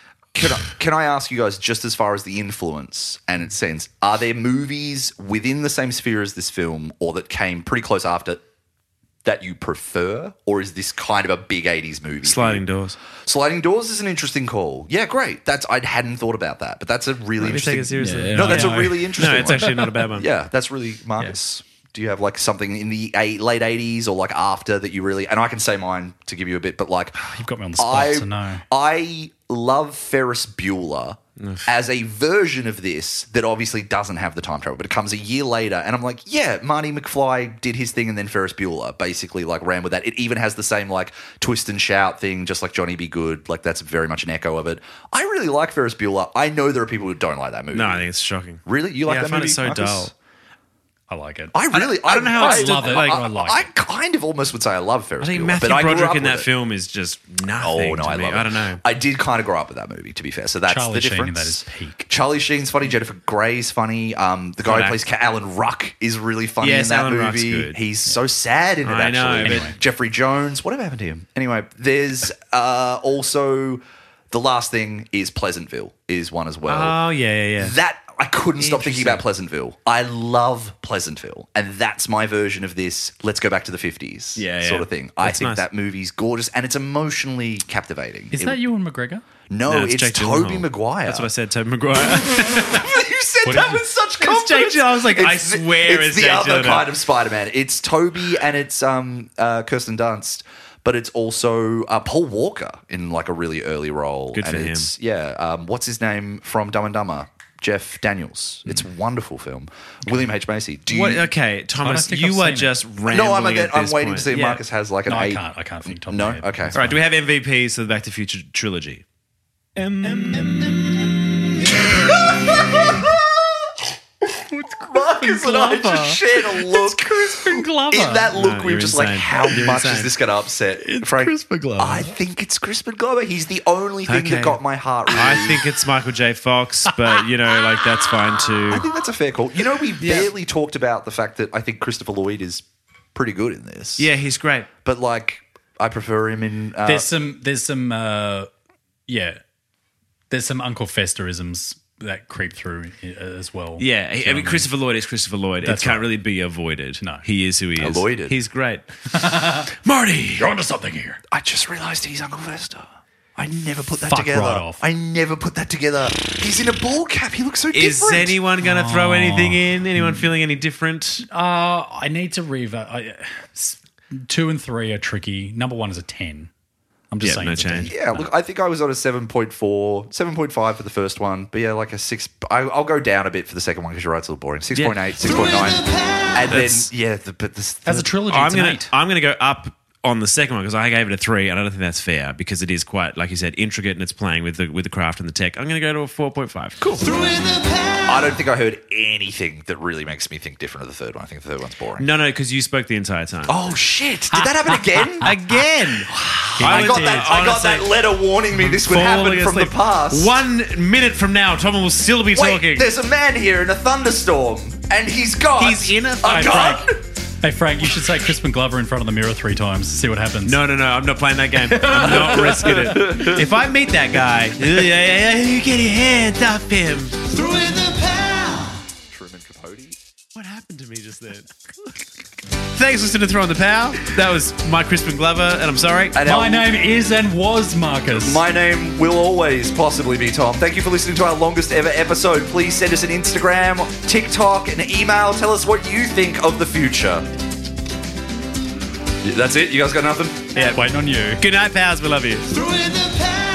Can I ask you guys, just as far as the influence and its sense, are there movies within the same sphere as this film, or that came pretty close after, that you prefer, or is this kind of a big 80s movie? Sliding Doors. Sliding Doors is an interesting call. Yeah, great. I hadn't thought about that, but that's a really Let me take interesting. it seriously. Yeah, No, that's I a know. really interesting. No, it's one. actually not a bad one. Yeah, that's really Marcus. Do you have like something in the late 80s or like after that you really? And I can say mine to give you a bit, but like You've got me on the spot, so no. I love Ferris Bueller as a version of this that obviously doesn't have the time travel, but it comes a year later, and I'm like, yeah, Marty McFly did his thing, and then Ferris Bueller basically like ran with that. It even has the same like twist and shout thing, just like Johnny Be Good. Like that's very much an echo of it. I really like Ferris Bueller. I know there are people who don't like that movie. No, I think it's shocking. Really, you like Yeah, I that find movie? it so Marcus? dull. I like it. I don't know how I love it. I like I it. kind of almost would say I love Ferris I think Bueller, Matthew but I grew Broderick up in with that it. film is just Oh nothing no, to I me. love it. I don't know. I did kind of grow up with that movie, to be fair. So that's Charlie the Sheen difference. in that is peak. Charlie Sheen's funny. Jennifer Grey's funny. The guy who Good plays Alan Ruck is really funny Yes, in that Alan Ruck's movie. good. He's so sad in it. I know, Actually, but- Jeffrey Jones. Whatever happened to him? Anyway, there's also the last thing is Pleasantville is one as well. Oh yeah. That I couldn't stop thinking about Pleasantville. I love Pleasantville, and that's my version of this. Let's go back to the 50s, Yeah, sort yeah. of thing. I That's think nice. that movie's gorgeous, and it's emotionally captivating. Is that Ewan McGregor? No, No, it's Jake Tobey Gyllenhaal. Maguire. That's what I said, Tobey Maguire. You said that with such confidence. Jake Gyllenhaal. I was like, I It's swear it's it's the Jake other Gyllenhaal. kind of Spider-Man. It's Toby and it's Kirsten Dunst, but it's also Paul Walker in like a really early role. Good for and him. it's, what's his name from Dumb and Dumber? Jeff Daniels. It's a wonderful film. William H. Macy. Do you? What, okay, Thomas, think I've you are seen it. just rambling. No, I'm at waiting this to see if point. Marcus has like an No, 8. I can't think. Top No? of my head. Okay. All right, do we have MVPs of the Back to the Future trilogy? Marcus and I Glover. just shared a look. Crispin Glover. In that look, No, we were you're just like, insane. how You're much insane. is this going to upset Frank? Crispin Glover. I think it's Crispin Glover. He's the only thing Okay. that got my heart really. I think it's Michael J. Fox, but you know, like that's fine too. I think that's a fair call. You know, we barely talked about the fact that I think Christopher Lloyd is pretty good in this. Yeah, he's great. But like, I prefer him in. There's some Uncle Festerisms that creep through as well. Yeah, Do you know I mean, what Christopher Lloyd is Christopher Lloyd. That's it can't right. really be avoided. No. He is who he is. Lloyded. He's great. Marty. You're onto something here. I just realised he's Uncle Fester. I never put that Fuck together. right off. I never put that together. He's in a ball cap. He looks so Is different. anyone going to throw anything in? Anyone feeling any different? I need to revisit. 2 and 3 are tricky. Number 1 is a 10. I'm just Yeah, saying. no it's a 10. change. Yeah, look, I think I was on a 7.4, 7.5 for the first one, but yeah, like a 6. I'll go down a bit for the second one because you're right, it's a little boring. 6.8, 6.9, and then Yeah. yeah, the second. I think that's a fair call. You know, we barely talked about the fact that I think Christopher Lloyd is pretty good in this. Is anyone going to throw anything in? Anyone feeling any different? Anyone feeling any different? As a trilogy, I'm it's an gonna 8. I'm gonna go up on the second one because I gave it a 3, and I don't think that's fair because it is quite, like you said, intricate and it's playing with the craft and the tech. I'm gonna go to a 4.5. Cool. Through in the past. I don't think I heard anything that really makes me think different of the third one. I think the third one's boring. No, because you spoke the entire time. Oh shit! Did that happen again? Again. I got that letter warning me this would happen from the past. 1 minute from now, Tom will still be Wait, talking. there's a man here in a thunderstorm, and he's in a gun. Hey, Frank, you should say Crispin Glover in front of the mirror 3 times. See what happens. No, I'm not playing that game. I'm not risking it. If I meet that guy, you get your hands off him. Throw in the pow. Truman Capote. What happened to me just then? Thanks for listening to Throw in the Pow. That was my Crispin Glover, and I'm sorry. And My name is and was Marcus. My name will always possibly be Tom. Thank you for listening to our longest ever episode. Please send us an Instagram, TikTok, an email. Tell us what you think of the future. That's it? You guys got nothing? Yeah, waiting on you. Good night, pals. We love you. Throw in the pow.